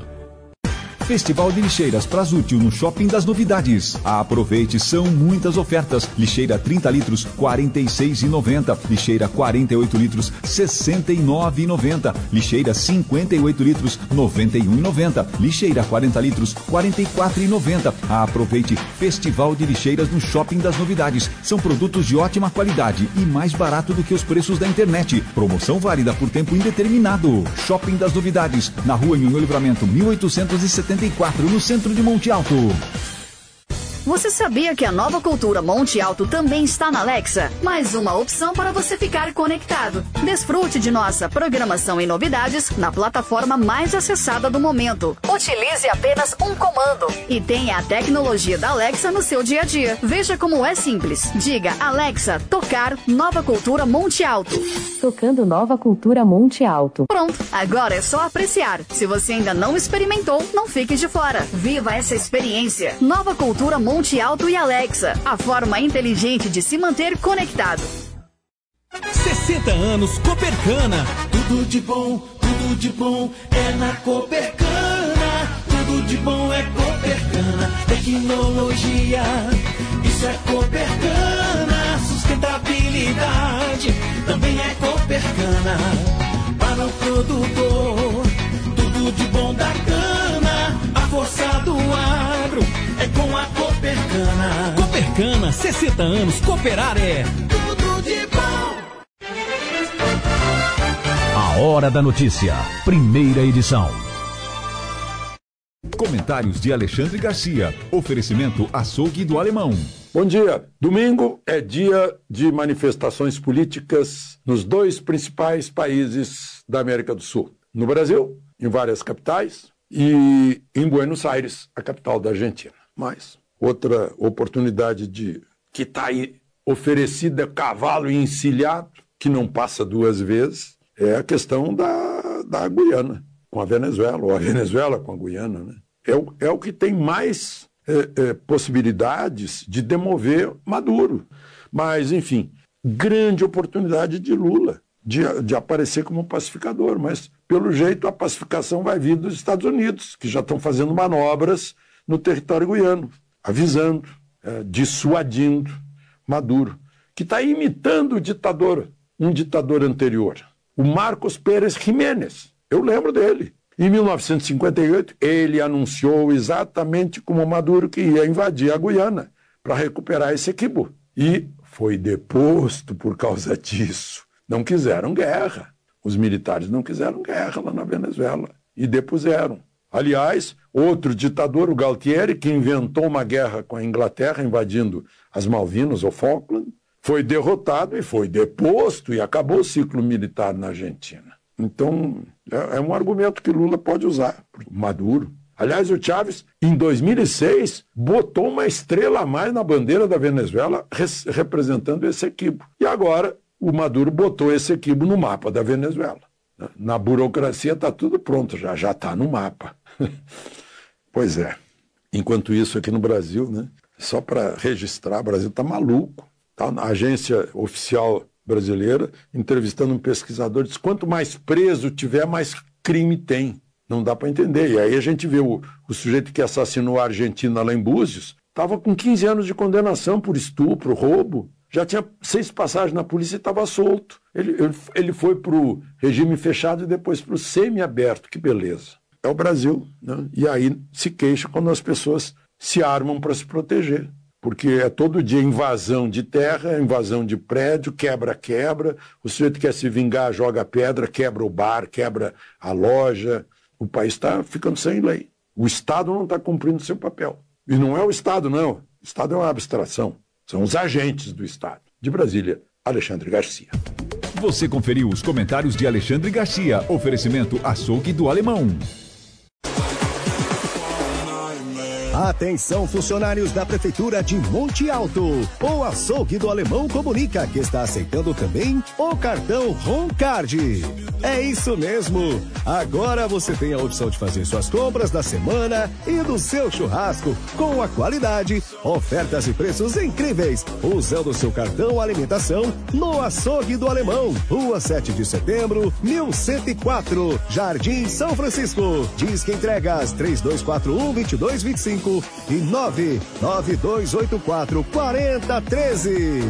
Festival de Lixeiras Prasútil no Shopping das Novidades. Aproveite, são muitas ofertas. Lixeira trinta litros, quarenta e seis reais e noventa centavos. Lixeira quarenta e oito litros, sessenta e nove reais e noventa centavos. Lixeira cinquenta e oito litros, noventa e um reais e noventa centavos. Lixeira quarenta litros, quarenta e quatro reais e noventa centavos. Aproveite, Festival de Lixeiras no Shopping das Novidades. São produtos de ótima qualidade e mais barato do que os preços da internet. Promoção válida por tempo indeterminado. Shopping das Novidades, na Rua Nhonhô Livramento, mil oitocentos e setenta e quatro, no centro de Monte Alto. Você sabia que a Nova Cultura Monte Alto também está na Alexa? Mais uma opção para você ficar conectado. Desfrute de nossa programação e novidades na plataforma mais acessada do momento. Utilize apenas um comando e tenha a tecnologia da Alexa no seu dia a dia. Veja como é simples. Diga, Alexa, tocar Nova Cultura Monte Alto. Tocando Nova Cultura Monte Alto. Pronto, agora é só apreciar. Se você ainda não experimentou, não fique de fora. Viva essa experiência. Nova Cultura Monte Monte Alto e Alexa, a forma inteligente de se manter conectado. sessenta anos Copercana. Tudo de bom, tudo de bom é na Copercana. Tudo de bom é Copercana. Tecnologia, isso é Copercana. Sustentabilidade também é Copercana. Para o produtor, tudo de bom da cana. A força do agro é com a Copercana. Copercana, sessenta anos, cooperar é tudo de bom. A Hora da Notícia, primeira edição. Comentários de Alexandre Garcia. Oferecimento Açougue do Alemão. Bom dia. Domingo é dia de manifestações políticas nos dois principais países da América do Sul. No Brasil, em várias capitais, e em Buenos Aires, a capital da Argentina. Mas outra oportunidade de que está aí oferecida, cavalo e encilhado, que não passa duas vezes, é a questão da, da Guiana com a Venezuela, ou a Venezuela com a Guiana, né? É o, é o que tem mais é, é, possibilidades de demover Maduro. Mas, enfim, grande oportunidade de Lula de, de aparecer como pacificador. Mas, pelo jeito, a pacificação vai vir dos Estados Unidos, que já estão fazendo manobras no território guiano, avisando, é, dissuadindo Maduro, que está imitando o ditador, um ditador anterior, o Marcos Pérez Jiménez. Eu lembro dele. Em mil novecentos e cinquenta e oito, ele anunciou exatamente como Maduro que ia invadir a Guiana para recuperar esse equibo. E foi deposto por causa disso. Não quiseram guerra. Os militares não quiseram guerra lá na Venezuela e depuseram. Aliás, outro ditador, o Galtieri, que inventou uma guerra com a Inglaterra, invadindo as Malvinas ou Falkland, foi derrotado e foi deposto e acabou o ciclo militar na Argentina. Então, é, é um argumento que Lula pode usar, Maduro. Aliás, o Chávez, em dois mil e seis, botou uma estrela a mais na bandeira da Venezuela, res, representando esse equibo. E agora, o Maduro botou esse equibo no mapa da Venezuela. Na burocracia está tudo pronto, já já está no mapa. Pois é. Enquanto isso, aqui no Brasil, né, só para registrar, o Brasil está maluco. Tá? A agência oficial brasileira, entrevistando um pesquisador, diz: quanto mais preso tiver, mais crime tem. Não dá para entender. E aí a gente vê o, o sujeito que assassinou a Argentina lá em Búzios, estava com quinze anos de condenação por estupro, roubo, já tinha seis passagens na polícia e estava solto. Ele, ele, ele foi para o regime fechado e depois para o semi-aberto. Que beleza. É o Brasil, né? E aí se queixa quando as pessoas se armam para se proteger. Porque é todo dia invasão de terra, invasão de prédio, quebra-quebra, o sujeito quer se vingar, joga pedra, quebra o bar, quebra a loja. O país está ficando sem lei. O Estado não está cumprindo seu papel. E não é o Estado, não. O Estado é uma abstração. São os agentes do Estado. De Brasília, Alexandre Garcia. Você conferiu os comentários de Alexandre Garcia. Oferecimento Açougue do Alemão. Atenção, funcionários da Prefeitura de Monte Alto. O Açougue do Alemão comunica que está aceitando também o cartão Roncard. É isso mesmo. Agora você tem a opção de fazer suas compras da semana e do seu churrasco com a qualidade, ofertas e preços incríveis, usando o seu cartão alimentação no Açougue do Alemão. Rua sete de setembro, mil cento e quatro, Jardim São Francisco. Diz que entregas três dois quatro um, dois dois dois cinco e nove nove dois oito quatro, quatro zero um três.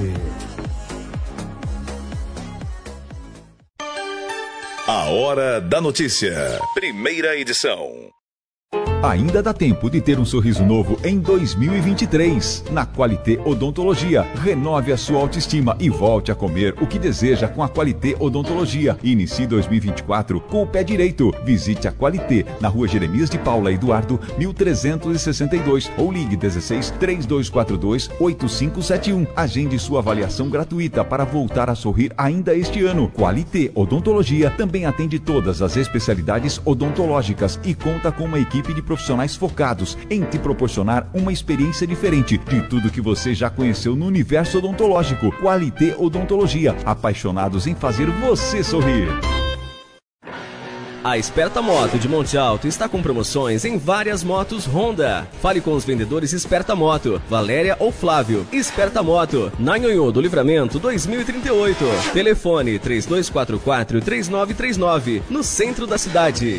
A Hora da Notícia. Primeira edição. Ainda dá tempo de ter um sorriso novo em dois mil e vinte e três. Na Qualité Odontologia, renove a sua autoestima e volte a comer o que deseja com a Qualité Odontologia. Inicie dois mil e vinte e quatro com o pé direito. Visite a Qualité na Rua Jeremias de Paula Eduardo, mil trezentos e sessenta e dois ou ligue dezesseis, três dois quatro dois, oito cinco sete um. Agende sua avaliação gratuita para voltar a sorrir ainda este ano. Qualité Odontologia também atende todas as especialidades odontológicas e conta com uma equipe de profissionais focados em te proporcionar uma experiência diferente de tudo que você já conheceu no universo odontológico. Qualité Odontologia, apaixonados em fazer você sorrir. A Esperta Moto de Monte Alto está com promoções em várias motos Honda. Fale com os vendedores Esperta Moto, Valéria ou Flávio. Esperta Moto, na Nhonhô do Livramento dois mil e trinta e oito. Telefone três dois quatro quatro, três nove três nove, no centro da cidade.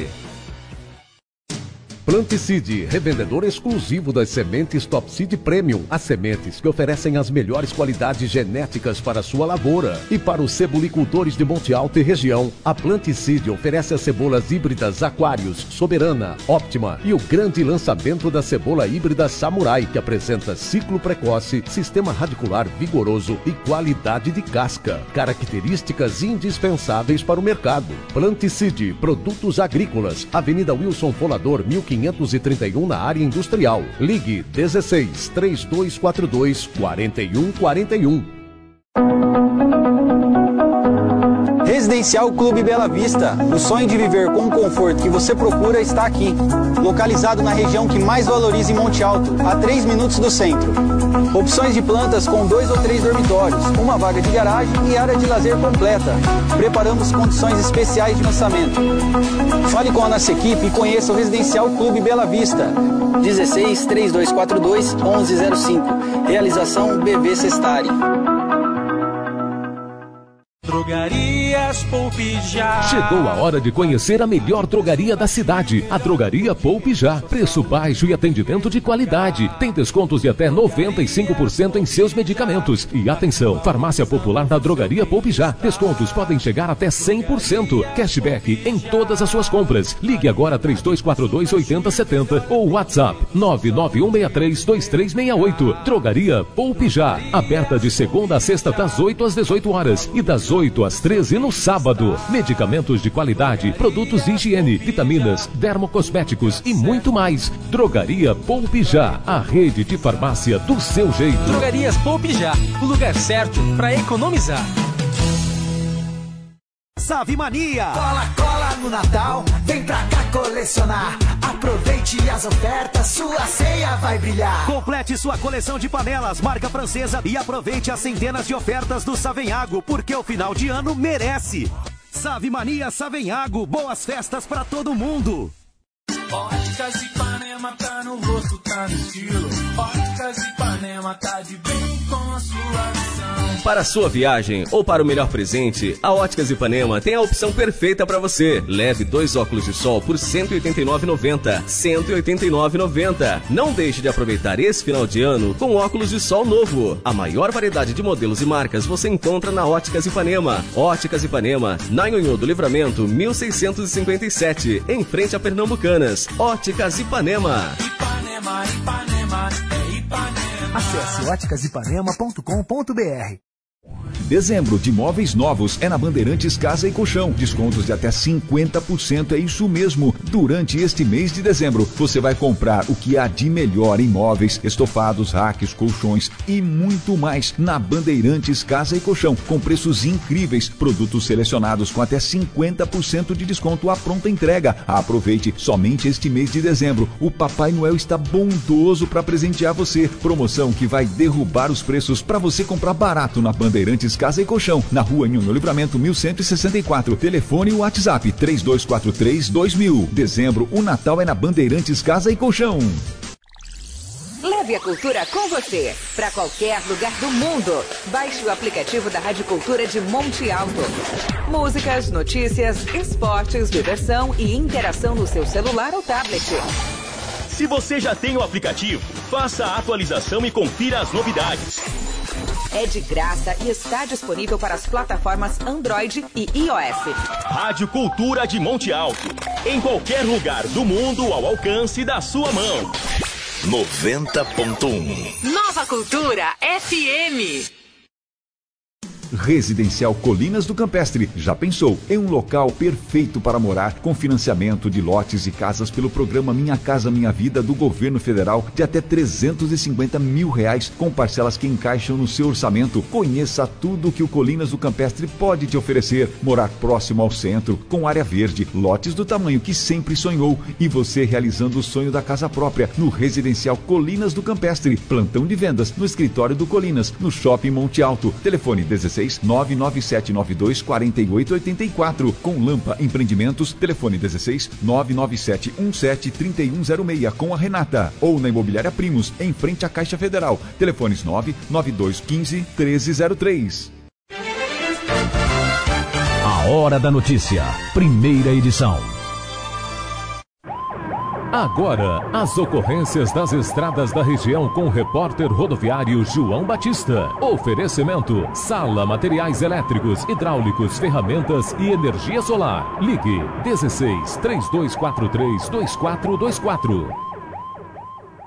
Planticide, revendedor exclusivo das sementes Top Seed Premium. As sementes que oferecem as melhores qualidades genéticas para a sua lavoura. E para os cebolicultores de Monte Alto e região, a Planticide oferece as cebolas híbridas Aquários, Soberana, Óptima e o grande lançamento da cebola híbrida Samurai, que apresenta ciclo precoce, sistema radicular vigoroso e qualidade de casca. Características indispensáveis para o mercado. Planticide, produtos agrícolas, Avenida Wilson Folador, mil e quinhentos quinhentos e trinta e um na área industrial. Ligue dezesseis, três dois quatro dois, quatro um quatro um. Residencial Clube Bela Vista. O sonho de viver com o conforto que você procura está aqui. Localizado na região que mais valoriza em Monte Alto, a três minutos do centro. Opções de plantas com dois ou três dormitórios, uma vaga de garagem e área de lazer completa. Preparamos condições especiais de lançamento. Fale com a nossa equipe e conheça o Residencial Clube Bela Vista. dezesseis, três dois quatro dois, onze zero cinco. Realização B V Sestari. Drogarias Poupe Já. Chegou a hora de conhecer a melhor drogaria da cidade, a Drogaria Poupe Já. Preço baixo e atendimento de qualidade. Tem descontos de até noventa e cinco por cento em seus medicamentos. E atenção, farmácia popular da Drogaria Poupe Já. Descontos podem chegar até cem por cento. Cashback em todas as suas compras. Ligue agora três dois quatro dois, oito zero sete zero ou WhatsApp nove nove um seis três, dois três seis oito. Drogaria Poupe Já. Aberta de segunda a sexta das oito às dezoito horas e das oito às treze no sábado. Medicamentos de qualidade, produtos de higiene, vitaminas, dermocosméticos e muito mais. Drogaria Poupe Já, a rede de farmácia do seu jeito. Drogarias Poupe Já, o lugar certo para economizar. Savimania. Cola, cola no Natal, vem pra cá colecionar. Aproveite as ofertas, sua ceia vai brilhar. Complete sua coleção de panelas, marca francesa, e aproveite as centenas de ofertas do Savenhago, porque o final de ano merece. Savimania Savenhago, boas festas pra todo mundo. Óticas Ipanema tá no rosto, tá no estilo. Óticas Ipanema tá de bem com a sua visão. Para a sua viagem ou para o melhor presente, a Óticas Ipanema tem a opção perfeita para você. Leve dois óculos de sol por cento e oitenta e nove reais e noventa centavos. cento e oitenta e nove reais e noventa centavos. Não deixe de aproveitar esse final de ano com óculos de sol novo. A maior variedade de modelos e marcas você encontra na Óticas Ipanema. Óticas Ipanema, na Anhonhô do Livramento, mil seiscentos e cinquenta e sete, em frente a Pernambucanas. Óticas Ipanema. Ipanema, Ipanema, é Ipanema. Acesse óticas ipanema ponto com ponto b r. Dezembro de móveis novos é na Bandeirantes Casa e Colchão. Descontos de até cinquenta por cento, é isso mesmo. Durante este mês de dezembro, você vai comprar o que há de melhor em móveis, estofados, racks, colchões e muito mais na Bandeirantes Casa e Colchão, com preços incríveis, produtos selecionados com até cinquenta por cento de desconto à pronta entrega. Aproveite somente este mês de dezembro. O Papai Noel está bondoso para presentear você. Promoção que vai derrubar os preços para você comprar barato na Bandeirantes Casa e Colchão, na rua Anhonhô Livramento mil cento e sessenta e quatro. Telefone e WhatsApp três dois quatro três, dois mil. Dezembro, o Natal é na Bandeirantes Casa e Colchão. Leve a cultura com você para qualquer lugar do mundo. Baixe o aplicativo da Rádio Cultura de Monte Alto. Músicas, notícias, esportes, diversão e interação no seu celular ou tablet. Se você já tem o aplicativo, faça a atualização e confira as novidades. É de graça e está disponível para as plataformas Android e iOS. Rádio Cultura de Monte Alto. Em qualquer lugar do mundo, ao alcance da sua mão. noventa ponto um. Nova Cultura F M. Residencial Colinas do Campestre. Já pensou em um local perfeito para morar, com financiamento de lotes e casas pelo programa Minha Casa Minha Vida do governo federal de até trezentos e cinquenta mil reais, com parcelas que encaixam no seu orçamento. Conheça tudo que o Colinas do Campestre pode te oferecer. Morar próximo ao centro, com área verde, lotes do tamanho que sempre sonhou e você realizando o sonho da casa própria no Residencial Colinas do Campestre. Plantão de vendas no escritório do Colinas, no Shopping Monte Alto. Telefone dezesseis, nove nove sete nove dois, quatro oito oito quatro. Com Lampa Empreendimentos, telefone dezesseis, nove nove sete um sete, três um zero seis, com a Renata. Ou na Imobiliária Primos, em frente à Caixa Federal. Telefones nove nove dois um cinco, um três zero três. A Hora da Notícia, primeira edição. Agora, as ocorrências das estradas da região com o repórter rodoviário João Batista. Oferecimento: Sala Materiais Elétricos, Hidráulicos, Ferramentas e Energia Solar. Ligue dezesseis, três dois quatro três, dois quatro dois quatro.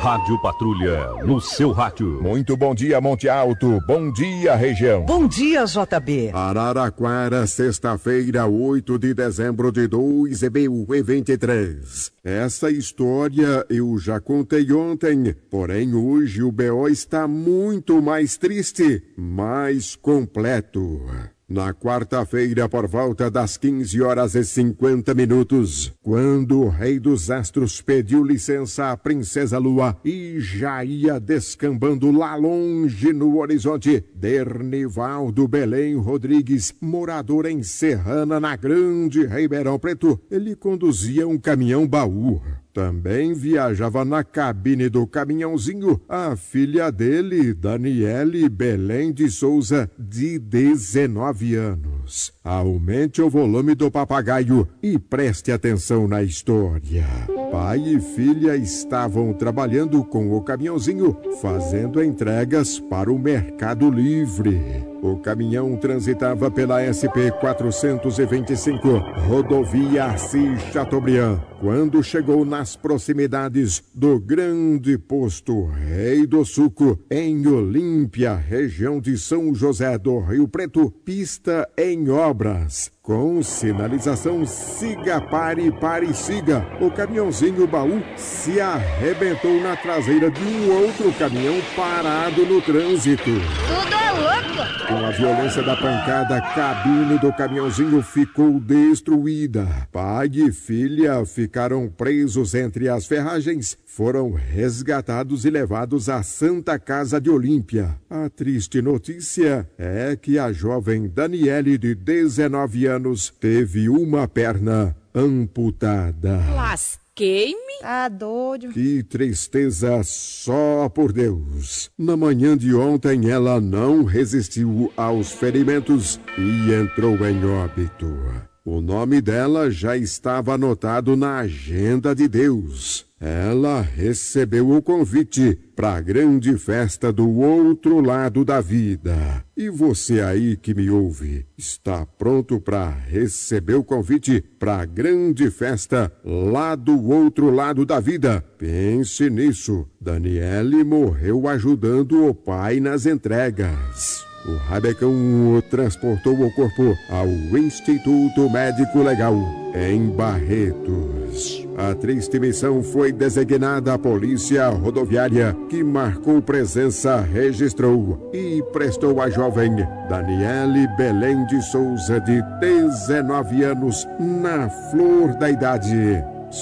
Rádio Patrulha, no seu rádio. Muito bom dia, Monte Alto. Bom dia, região. Bom dia, J B. Araraquara, sexta-feira, oito de dezembro de dois mil e vinte e três. Essa história eu já contei ontem, porém hoje o B O está muito mais triste, mais completo. Na quarta-feira, por volta das quinze horas e cinquenta minutos, quando o Rei dos Astros pediu licença à Princesa Lua e já ia descambando lá longe no horizonte, Dernivaldo Belém Rodrigues, morador em Serrana, na Grande Ribeirão Preto, ele conduzia um caminhão-baú. Também viajava na cabine do caminhãozinho a filha dele, Daniele Belém de Souza, de dezenove anos. Aumente o volume do papagaio e preste atenção na história. Pai e filha estavam trabalhando com o caminhãozinho, fazendo entregas para o Mercado Livre. O caminhão transitava pela S P quatrocentos e vinte e cinco, rodovia Assis Chateaubriand, quando chegou nas proximidades do grande posto Rei do Suco, em Olímpia, região de São José do Rio Preto, pista em obras. Com sinalização siga, pare, pare, siga, o caminhãozinho baú se arrebentou na traseira de um outro caminhão parado no trânsito. Tudo é louco! Com a violência da pancada, a cabine do caminhãozinho ficou destruída. Pai e filha ficaram presos entre as ferragens, foram resgatados e levados à Santa Casa de Olímpia. A triste notícia é que a jovem Daniele, de dezenove anos, teve uma perna amputada. Lasquei-me? Tá doido. Que tristeza, só por Deus. Na manhã de ontem, ela não resistiu aos ferimentos e entrou em óbito. O nome dela já estava anotado na agenda de Deus. Ela recebeu o convite para a grande festa do outro lado da vida. E você aí que me ouve, está pronto para receber o convite para a grande festa lá do outro lado da vida? Pense nisso. Daniele morreu ajudando o pai nas entregas. O Rabecão transportou o corpo ao Instituto Médico Legal, em Barretos. A triste missão foi designada à Polícia Rodoviária, que marcou presença, registrou e prestou à jovem Daniele Belém de Souza, de dezenove anos, na flor da idade,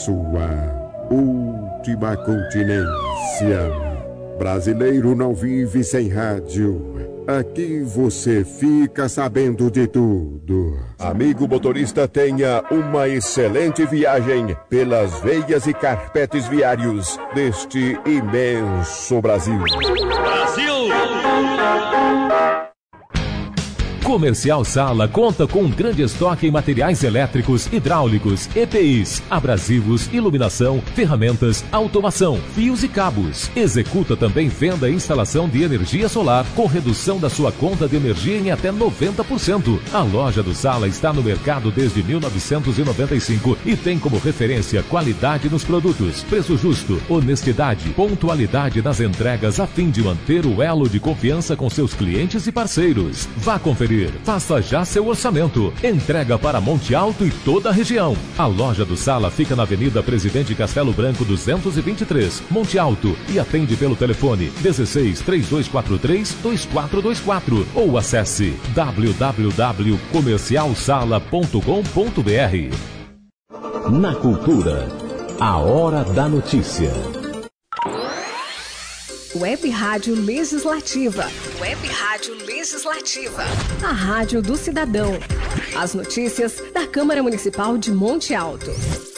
sua última continência. Brasileiro não vive sem rádio. Aqui você fica sabendo de tudo. Amigo motorista, tenha uma excelente viagem pelas veias e carpetes viários deste imenso Brasil. Brasil! Comercial Sala conta com um grande estoque em materiais elétricos, hidráulicos, E P Is, abrasivos, iluminação, ferramentas, automação, fios e cabos. Executa também venda e instalação de energia solar com redução da sua conta de energia em até noventa por cento. A loja do Sala está no mercado desde mil novecentos e noventa e cinco e tem como referência qualidade nos produtos, preço justo, honestidade, pontualidade nas entregas a fim de manter o elo de confiança com seus clientes e parceiros. Vá conferir. Faça já seu orçamento. Entrega para Monte Alto e toda a região. A loja do Sala fica na Avenida Presidente Castelo Branco duzentos e vinte e três, Monte Alto, e atende pelo telefone dezesseis, três dois quatro três, dois quatro dois quatro ou acesse w w w ponto comercial sala ponto com ponto b r. Na Cultura, a hora da notícia. Web Rádio Legislativa. Web Rádio Legislativa. A Rádio do Cidadão. As notícias da Câmara Municipal de Monte Alto.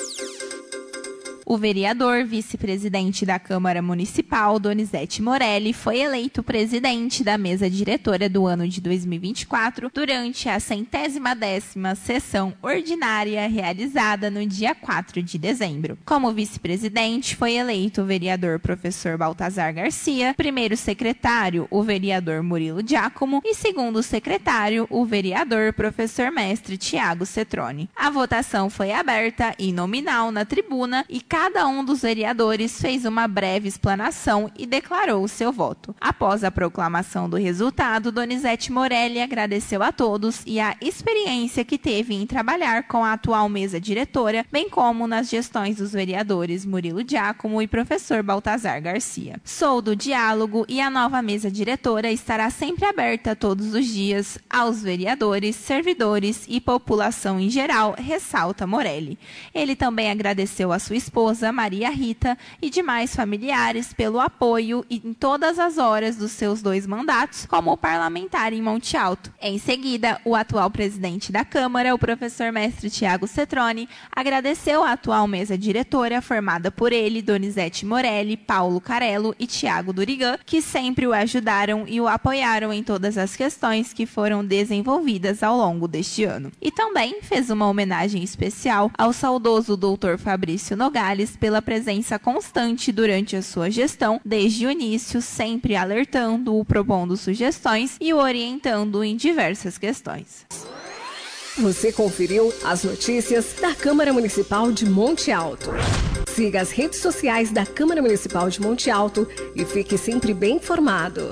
O vereador vice-presidente da Câmara Municipal, Donizete Morelli, foi eleito presidente da mesa diretora do ano de dois mil e vinte e quatro durante a centésima décima sessão ordinária realizada no dia quatro de dezembro. Como vice-presidente, foi eleito o vereador professor Baltazar Garcia, primeiro secretário, o vereador Murilo Giacomo e segundo secretário, o vereador professor mestre Tiago Cetrone. A votação foi aberta e nominal na tribuna e cada um dos vereadores fez uma breve explanação e declarou o seu voto. Após a proclamação do resultado, Donizete Morelli agradeceu a todos e a experiência que teve em trabalhar com a atual mesa diretora, bem como nas gestões dos vereadores Murilo Giacomo e professor Baltazar Garcia. Sou do diálogo e a nova mesa diretora estará sempre aberta todos os dias aos vereadores, servidores e população em geral, ressalta Morelli. Ele também agradeceu a sua esposa, Maria Rita, e demais familiares pelo apoio em todas as horas dos seus dois mandatos como parlamentar em Monte Alto. Em seguida, o atual presidente da Câmara, o professor mestre Tiago Cetroni, agradeceu a atual mesa diretora formada por ele, Donizete Morelli, Paulo Carello e Tiago Durigan, que sempre o ajudaram e o apoiaram em todas as questões que foram desenvolvidas ao longo deste ano. E também fez uma homenagem especial ao saudoso doutor Fabrício Nogales pela presença constante durante a sua gestão, desde o início, sempre alertando-o, propondo sugestões e o orientando em diversas questões. Você conferiu as notícias da Câmara Municipal de Monte Alto. Siga as redes sociais da Câmara Municipal de Monte Alto e fique sempre bem informado.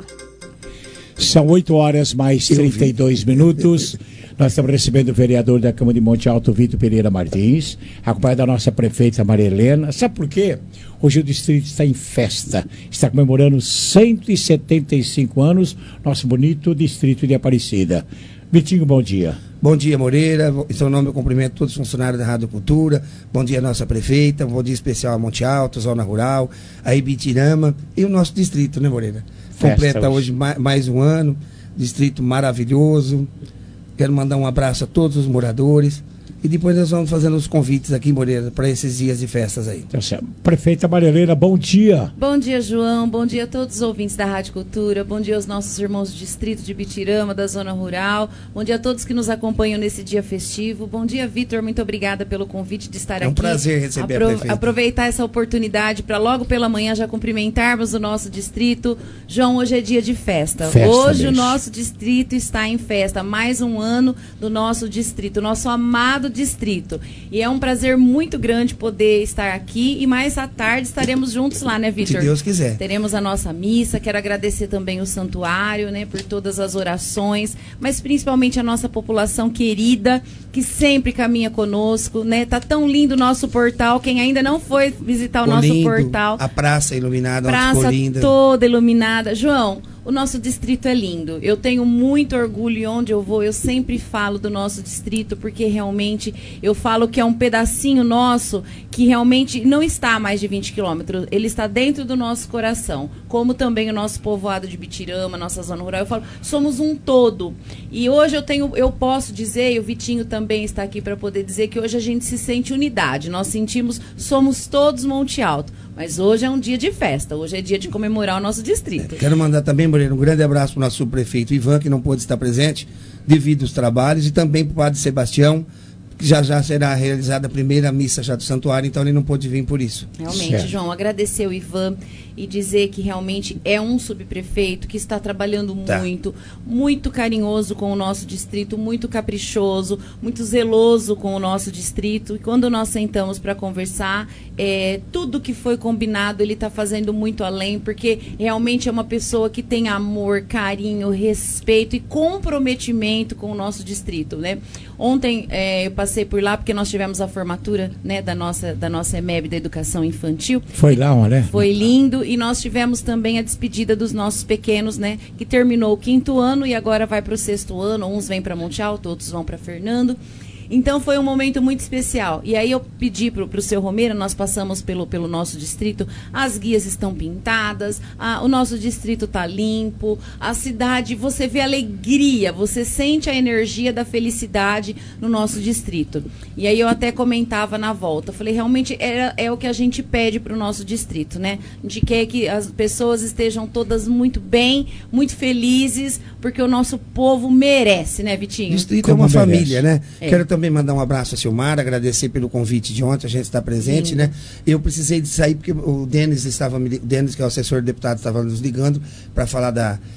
São oito horas mais trinta e dois minutos. Nós estamos recebendo o vereador da Câmara de Monte Alto, Vitor Pereira Martins, acompanhado da nossa prefeita Maria Helena. Sabe por quê? Hoje o distrito está em festa, está comemorando cento e setenta e cinco anos, nosso bonito distrito de Aparecida. Vitinho, bom dia. Bom dia, Moreira. Em seu nome eu cumprimento todos os funcionários da Rádio Cultura. Bom dia, nossa prefeita. Bom dia especial a Monte Alto, Zona Rural, a Ibitirama e o nosso distrito, né, Moreira? Completa hoje, hoje mais, mais um ano. Distrito maravilhoso. Quero mandar um abraço a todos os moradores. E depois nós vamos fazendo os convites aqui, Moreira, para esses dias de festas aí. Tá certo. Prefeita Maria Helena, bom dia. Bom dia, João. Bom dia a todos os ouvintes da Rádio Cultura. Bom dia aos nossos irmãos do distrito de Ibitirama, da Zona Rural. Bom dia a todos que nos acompanham nesse dia festivo. Bom dia, Vitor. Muito obrigada pelo convite de estar aqui. É um aqui. prazer receber Apro- a prefeita. Aproveitar essa oportunidade para logo pela manhã já cumprimentarmos o nosso distrito. João, hoje é dia de festa. festa hoje mesmo. O nosso distrito está em festa. Mais um ano do nosso distrito, nosso amado distrito. E é um prazer muito grande poder estar aqui e mais à tarde estaremos juntos lá, né, Vitor? Se Deus quiser. Teremos a nossa missa, quero agradecer também o santuário, né, por todas as orações, mas principalmente a nossa população querida, que sempre caminha conosco, né? Tá tão lindo o nosso portal, quem ainda não foi visitar o nosso lindo, portal. A praça iluminada, praça linda. toda iluminada. João, o nosso distrito é lindo. Eu tenho muito orgulho e onde eu vou, eu sempre falo do nosso distrito, porque realmente eu falo que é um pedacinho nosso que realmente não está a mais de vinte quilômetros. Ele está dentro do nosso coração, como também o nosso povoado de Ibitirama, nossa zona rural. Eu falo, somos um todo. E hoje eu tenho, eu posso dizer, e o Vitinho também está aqui para poder dizer que hoje a gente se sente unidade. Nós sentimos, somos todos Monte Alto. Mas hoje é um dia de festa, hoje é dia de comemorar o nosso distrito. É, quero mandar também, Moreira, um grande abraço para o nosso subprefeito Ivan, que não pôde estar presente devido aos trabalhos, e também para o padre Sebastião, que já já será realizada a primeira missa já do santuário, então ele não pôde vir por isso. Realmente, certo. João, agradecer o Ivan e dizer que realmente é um subprefeito que está trabalhando tá. muito, muito carinhoso com o nosso distrito, muito caprichoso, muito zeloso com o nosso distrito. E quando nós sentamos para conversar, é, tudo que foi combinado, ele está fazendo muito além, porque realmente é uma pessoa que tem amor, carinho, respeito e comprometimento com o nosso distrito, né? Ontem é, eu passei por lá porque nós tivemos a formatura, né, da nossa, da nossa E M E B da Educação Infantil. Foi lá, olha. Foi lindo. E nós tivemos também a despedida dos nossos pequenos, né? Que terminou o quinto ano e agora vai para o sexto ano. Uns vêm para Monte Alto, outros vão para Fernando. Então foi um momento muito especial. E aí eu pedi para o seu Romero, nós passamos pelo, pelo nosso distrito, as guias estão pintadas, a, o nosso distrito está limpo, a cidade, você vê a alegria, você sente a energia da felicidade no nosso distrito. E aí eu até comentava na volta, falei, realmente é, é o que a gente pede para o nosso distrito, né? A gente quer que as pessoas estejam todas muito bem, muito felizes, porque o nosso povo merece, né, Vitinho? O distrito Como é uma merece. família, né? É. Quero também mandar um abraço a Silmar, agradecer pelo convite de ontem, a gente está presente, Sim. né? Eu precisei de sair porque o Denis estava me, o Denis, que é o assessor do deputado, estava nos ligando para falar da,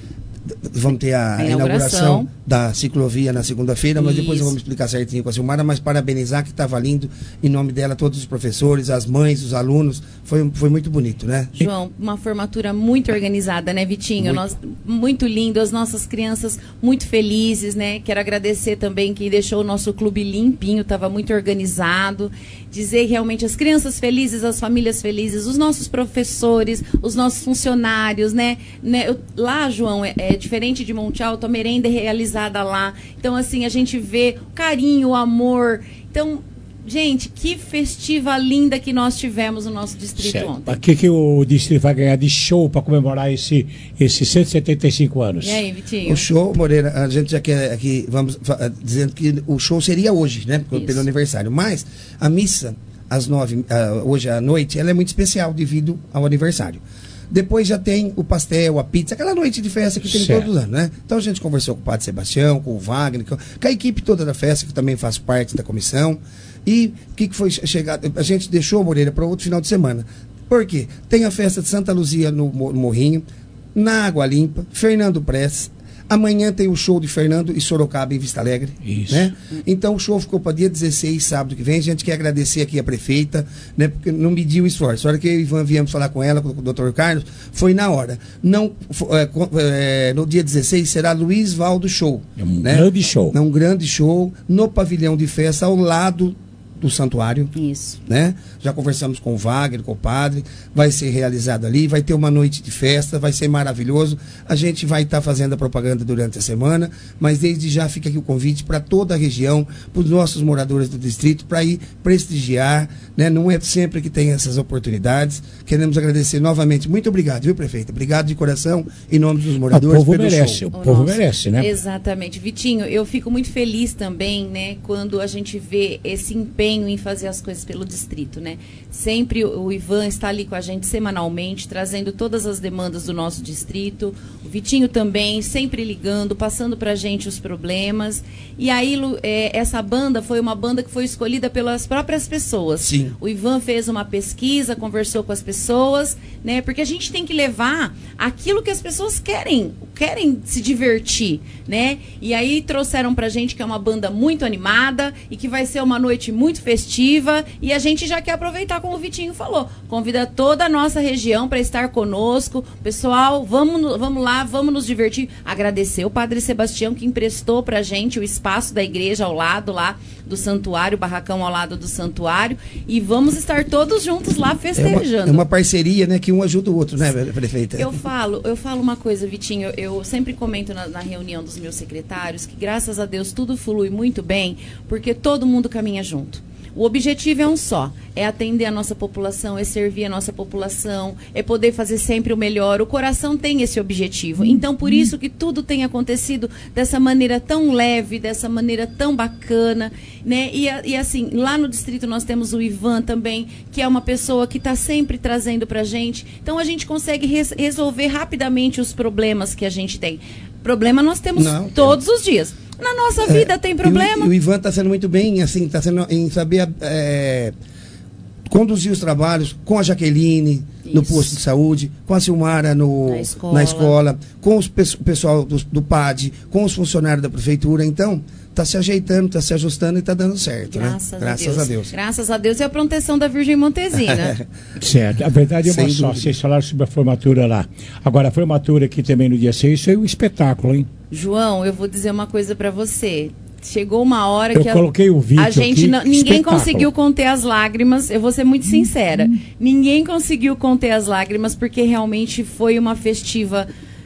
vamos ter a, a inauguração. inauguração da ciclovia na segunda-feira, mas Isso. depois eu vou me explicar certinho com a Silmara, mas parabenizar que estava lindo, em nome dela, todos os professores, as mães, os alunos, foi, foi muito bonito, né? João, uma formatura muito organizada, né, Vitinho? Muito. Nós, muito lindo, as nossas crianças muito felizes, né? Quero agradecer também que deixou o nosso clube limpinho, estava muito organizado. Dizer realmente as crianças felizes, as famílias felizes, os nossos professores, os nossos funcionários, né? né? Eu, lá, João, é, é diferente de Monte Alto, a merenda é realizada lá. Então, assim, a gente vê o carinho, o amor. Então, gente, que festiva linda que nós tivemos no nosso distrito certo. ontem. O que, que o distrito vai ganhar de show para comemorar esse, esses cento e setenta e cinco anos? E aí, Vitinho? O show, Moreira, a gente já quer aqui, vamos dizendo que o show seria hoje, né? Isso. Pelo aniversário. Mas a missa, às nove, uh, hoje à noite, ela é muito especial devido ao aniversário. Depois já tem o pastel, a pizza, aquela noite de festa que tem certo. todos os anos, né? Então a gente conversou com o Padre Sebastião, com o Wagner, com a equipe toda da festa, que também faz parte da comissão. E o que, que foi chegado? A gente deixou, Moreira, para outro final de semana. Por quê? Tem a festa de Santa Luzia no Morrinho, na Água Limpa, Fernando Prestes. Amanhã tem o show de Fernando e Sorocaba em Vista Alegre. Isso. Né? Então o show ficou para dia dezesseis, sábado que vem. A gente quer agradecer aqui a prefeita, né? Porque não mediu o esforço. A hora que eu e o Ivan viemos falar com ela, com o doutor Carlos, foi na hora. Não, é, é, no dia dezesseis será Luiz Valdo Show. É um né? grande show. É um grande show no pavilhão de festa ao lado do santuário. Isso. Né? Já conversamos com o Wagner, com o padre, vai ser realizado ali, vai ter uma noite de festa, vai ser maravilhoso. A gente vai estar tá fazendo a propaganda durante a semana, mas desde já fica aqui o convite para toda a região, para os nossos moradores do distrito, para ir prestigiar, né? Não é sempre que tem essas oportunidades. Queremos agradecer novamente. Muito obrigado, viu, prefeita? Obrigado de coração, em nome dos moradores. O povo pelo merece, show. o povo Nossa, merece, né? Exatamente. Vitinho, eu fico muito feliz também, né, quando a gente vê esse empenho em fazer as coisas pelo distrito, né? Sempre o Ivan está ali com a gente semanalmente, trazendo todas as demandas do nosso distrito. O Vitinho também, sempre ligando, passando pra gente os problemas. E aí, é, essa banda foi uma banda que foi escolhida pelas próprias pessoas. Sim. O Ivan fez uma pesquisa, conversou com as pessoas, né? Porque a gente tem que levar aquilo que as pessoas querem, querem se divertir, né? E aí trouxeram pra gente que é uma banda muito animada e que vai ser uma noite muito festiva, e a gente já quer aproveitar, como o Vitinho falou, convida toda a nossa região para estar conosco. Pessoal, vamos, vamos lá, vamos nos divertir. Agradecer o Padre Sebastião que emprestou pra gente o espaço da igreja ao lado lá do santuário, o barracão ao lado do santuário, e vamos estar todos juntos lá festejando. É uma, é uma parceria, né, que um ajuda o outro, né, prefeita? Eu falo, eu falo uma coisa, Vitinho, eu sempre comento na, na reunião dos meus secretários que, graças a Deus, tudo flui muito bem, porque todo mundo caminha junto. O objetivo é um só, é atender a nossa população, é servir a nossa população, é poder fazer sempre o melhor. O coração tem esse objetivo. Então, por isso que tudo tem acontecido dessa maneira tão leve, dessa maneira tão bacana, né? E, e assim, lá no distrito nós temos o Ivan também, que é uma pessoa que está sempre trazendo pra gente. Então, a gente consegue res resolver rapidamente os problemas que a gente tem. Problema nós temos Não, todos é. os dias. Na nossa vida é, tem problema. E o, o Ivan está sendo muito bem, assim, está sendo em saber é, conduzir os trabalhos com a Jaqueline Isso. no posto de saúde, com a Silmara no, na, escola. na escola, com os, o pessoal do, do P A D, com os funcionários da prefeitura. Então, está se ajeitando, está se ajustando e está dando certo, Graças, né? a, Graças Deus. a Deus. Graças a Deus e a proteção da Virgem Montesina. Certo, a verdade é uma Sem só. dúvida. Vocês falaram sobre a formatura lá. Agora, a formatura aqui também no dia seis, isso é um espetáculo, hein? João, eu vou dizer uma coisa para você. Chegou uma hora eu que a, coloquei o vídeo a gente aqui, não, ninguém espetáculo. conseguiu conter as lágrimas. Eu vou ser muito sincera. Ninguém conseguiu conter as lágrimas porque realmente foi uma festiva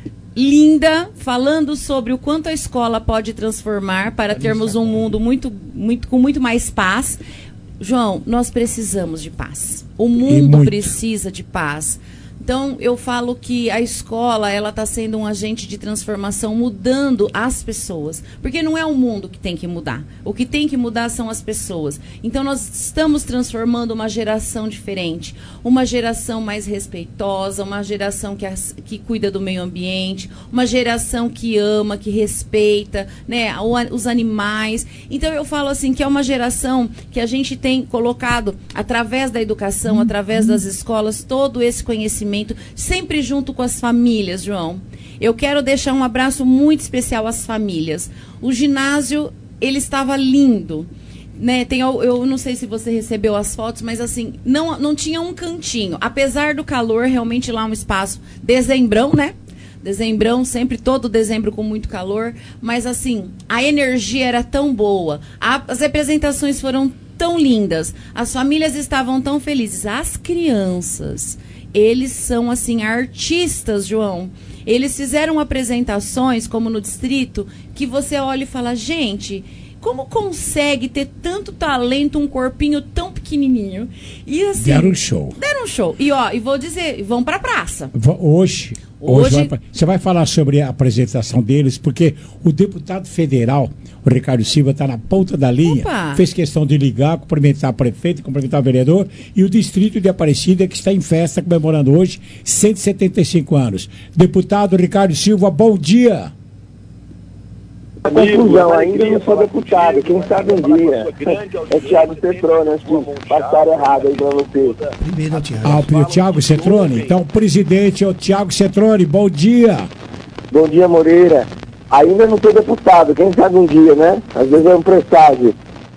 linda, falando sobre o quanto a escola pode transformar para termos um mundo muito, muito, com muito mais paz. João, nós precisamos de paz. O mundo precisa de paz. Então, eu falo que a escola, ela está sendo um agente de transformação, mudando as pessoas. Porque não é o mundo que tem que mudar. O que tem que mudar são as pessoas. Então, nós estamos transformando uma geração diferente. Uma geração mais respeitosa, uma geração que, as, que cuida do meio ambiente, uma geração que ama, que respeita, né, os animais. Então, eu falo assim, que é uma geração que a gente tem colocado, através da educação, através das escolas, todo esse conhecimento, sempre junto com as famílias, João. Eu quero deixar um abraço muito especial às famílias. O ginásio, ele estava lindo. Né, tem, eu não sei se você recebeu as fotos, mas assim, não, não tinha um cantinho. Apesar do calor, realmente lá um espaço dezembrão, né? Dezembrão, sempre todo dezembro com muito calor. Mas assim, a energia era tão boa. A, as representações foram tão lindas. As famílias estavam tão felizes. As crianças, eles são assim, artistas, João. Eles fizeram apresentações, como no distrito, que você olha e fala, gente... Como consegue ter tanto talento, um corpinho tão pequenininho? E assim, deram um show. Deram um show. E ó, e vou dizer, vão pra praça. Hoje, hoje, hoje vai pra, você vai falar sobre a apresentação deles, porque o deputado federal, o Ricardo Silva, está na ponta da linha. Opa. Fez questão de ligar, cumprimentar a prefeita, cumprimentar o vereador, e o distrito de Aparecida, que está em festa, comemorando hoje cento e setenta e cinco anos. Deputado Ricardo Silva, bom dia. Conclusão, ainda não sou deputado, quem sabe um dia. É Thiago Cetrone, acho que passaram errado aí pra você. Primeiro é o Thiago. Ah, o Thiago Cetrone? Então, o presidente é o Thiago Cetrone, bom dia. Bom dia, Moreira. Ainda não sou deputado, quem sabe um dia, né? Às vezes é um presságio.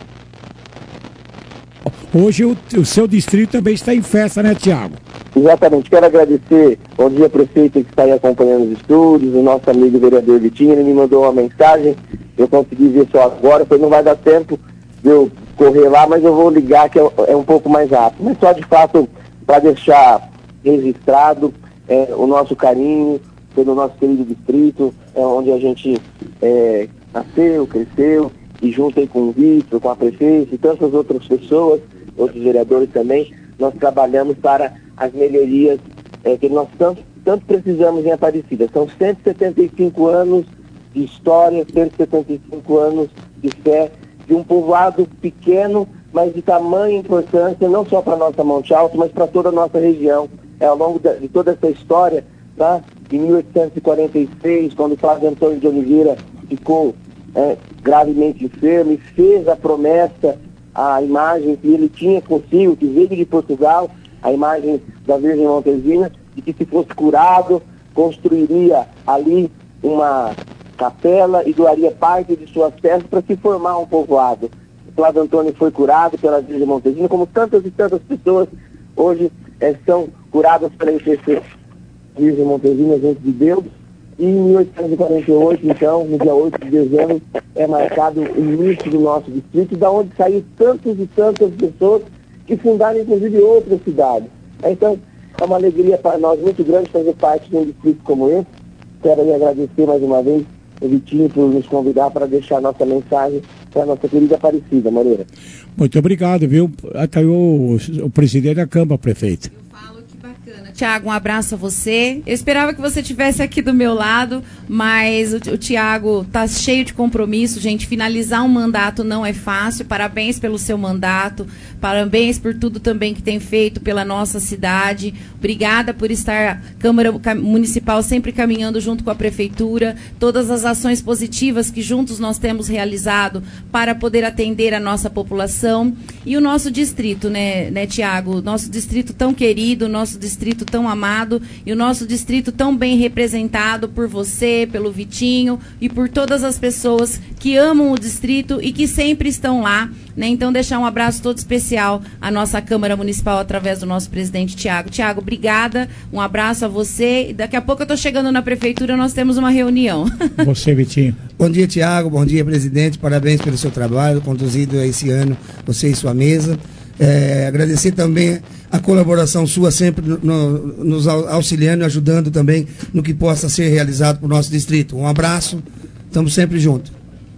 Hoje o, o seu distrito também está em festa, né, Thiago? Exatamente, quero agradecer, bom dia, prefeito que está aí acompanhando os estúdios, o nosso amigo vereador Vitinho, ele me mandou uma mensagem, eu consegui ver só agora, pois não vai dar tempo de eu correr lá, mas eu vou ligar que é, é um pouco mais rápido. Mas só de fato, para deixar registrado é, o nosso carinho pelo nosso querido distrito, é onde a gente é, nasceu, cresceu, e junto aí com o Vitor, com a prefeita e tantas outras pessoas, outros vereadores também, nós trabalhamos para as melhorias é, que nós tanto, tanto precisamos em Aparecida. São cento e setenta e cinco anos de história, cento e setenta e cinco anos de fé, de um povoado pequeno, mas de tamanha importância, não só para a nossa Monte Alto, mas para toda a nossa região. É, ao longo de, de toda essa história, tá? Em mil oitocentos e quarenta e seis, quando Flávio Antônio de Oliveira ficou é, gravemente enfermo e fez a promessa, a imagem que ele tinha consigo, que veio de Portugal, a imagem da Virgem Montezina, de que se fosse curado, construiria ali uma capela e doaria parte de suas terras para se formar um povoado. Flávio Antônio foi curado pela Virgem Montezina, como tantas e tantas pessoas hoje é, são curadas pela intercessão Virgem Montezina, gente de Deus. E em mil oitocentos e quarenta e oito, então, no dia oito de dezembro, é marcado o início do nosso distrito, da onde saíram tantas e tantas pessoas que fundaram, inclusive, outras cidades. Então, é uma alegria para nós muito grande fazer parte de um distrito como esse. Quero aí agradecer mais uma vez o Vitinho por nos convidar para deixar nossa mensagem para a nossa querida Aparecida, Moreira. Muito obrigado, viu? Até o, o presidente da Câmara, prefeito. Tiago, um abraço a você. Eu esperava que você estivesse aqui do meu lado, mas o, o Tiago tá cheio de compromisso, gente. Finalizar um mandato não é fácil. Parabéns pelo seu mandato. Parabéns por tudo também que tem feito pela nossa cidade. Obrigada por estar a Câmara Municipal sempre caminhando junto com a Prefeitura. Todas as ações positivas que juntos nós temos realizado para poder atender a nossa população. E o nosso distrito, né, né Tiago? Nosso distrito tão querido, nosso distrito tão amado e o nosso distrito tão bem representado por você, pelo Vitinho e por todas as pessoas que amam o distrito e que sempre estão lá, né? Então deixar um abraço todo especial à nossa Câmara Municipal através do nosso presidente Tiago. Tiago, obrigada, um abraço a você e daqui a pouco eu estou chegando na Prefeitura, nós temos uma reunião. Você, Vitinho. Bom dia, Tiago, bom dia, presidente, parabéns pelo seu trabalho conduzido esse ano, você e sua mesa. É, agradecer também a colaboração sua sempre no, no, nos auxiliando e ajudando também no que possa ser realizado para o nosso distrito. Um abraço, estamos sempre juntos.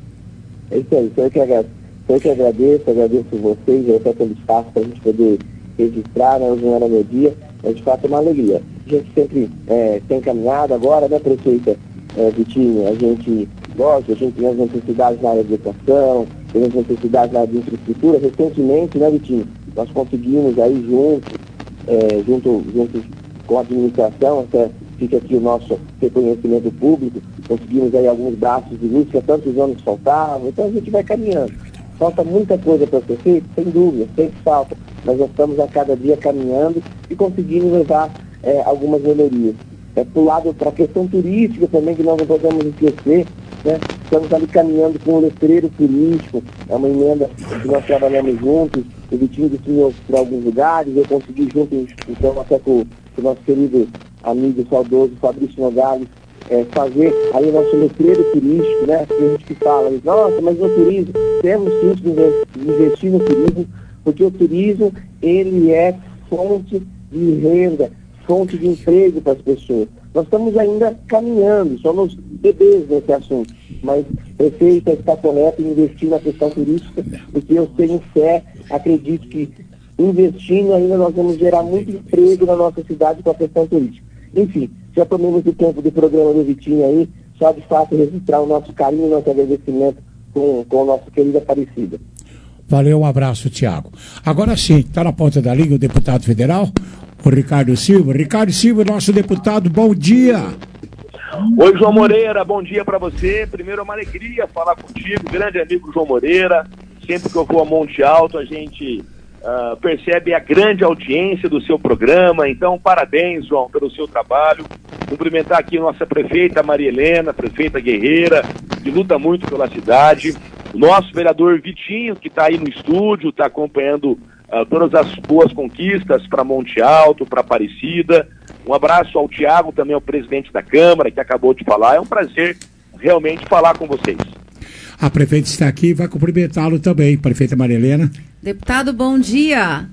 É isso aí, eu que agradeço, eu que agradeço, agradeço vocês, até pelo espaço para a gente poder registrar, né? Hoje não era meu dia, mas de fato é uma alegria. A gente sempre é, tem caminhado agora, né, prefeita é, Vitinho? A gente gosta, a gente tem as necessidades na área de educação, tem as necessidades na área de infraestrutura. Recentemente, né, Vitinho, nós conseguimos aí junto, é, junto, junto com a administração, até fica aqui o nosso reconhecimento público, conseguimos aí alguns braços de luz que há tantos anos faltavam, então a gente vai caminhando. Falta muita coisa para ser feita, sem dúvida, sempre falta, mas nós estamos a cada dia caminhando e conseguindo levar é, algumas melhorias. é, para o lado, para a questão turística também, que nós não podemos esquecer, né? Estamos ali caminhando com o letreiro turístico, é uma emenda que nós trabalhamos juntos, o Vitinho definiu para alguns lugares, eu consegui junto, então, até com, com o nosso querido amigo saudoso Fabrício Nogales, é, fazer aí o nosso letreiro turístico, né? Tem gente que fala, nossa, mas no turismo, temos sim que investir no turismo, porque o turismo, ele é fonte de renda, fonte de emprego para as pessoas. Nós estamos ainda caminhando, somos bebês nesse assunto, mas prefeita está correto em investir na questão turística, porque eu tenho fé, acredito que investindo ainda nós vamos gerar muito emprego na nossa cidade com a questão turística. Enfim, já tomei muito tempo do programa do Vitinho aí, só de fato registrar o nosso carinho e nosso agradecimento com, com a nossa querida Aparecida. Valeu, um abraço, Tiago. Agora sim, está na ponta da linha o deputado federal, o Ricardo Silva. Ricardo Silva, nosso deputado, bom dia. Oi, João Moreira, bom dia para você. Primeiro é uma alegria falar contigo, grande amigo João Moreira. Sempre que eu vou a Monte Alto, a gente uh, percebe a grande audiência do seu programa. Então, parabéns, João, pelo seu trabalho. Cumprimentar aqui nossa prefeita Maria Helena, prefeita guerreira, que luta muito pela cidade. O nosso vereador Vitinho, que está aí no estúdio, está acompanhando uh, todas as boas conquistas para Monte Alto, para Aparecida. Um abraço ao Tiago, também ao presidente da Câmara, que acabou de falar. É um prazer realmente falar com vocês. A prefeita está aqui e vai cumprimentá-lo também, prefeita Maria Helena. Deputado, bom dia.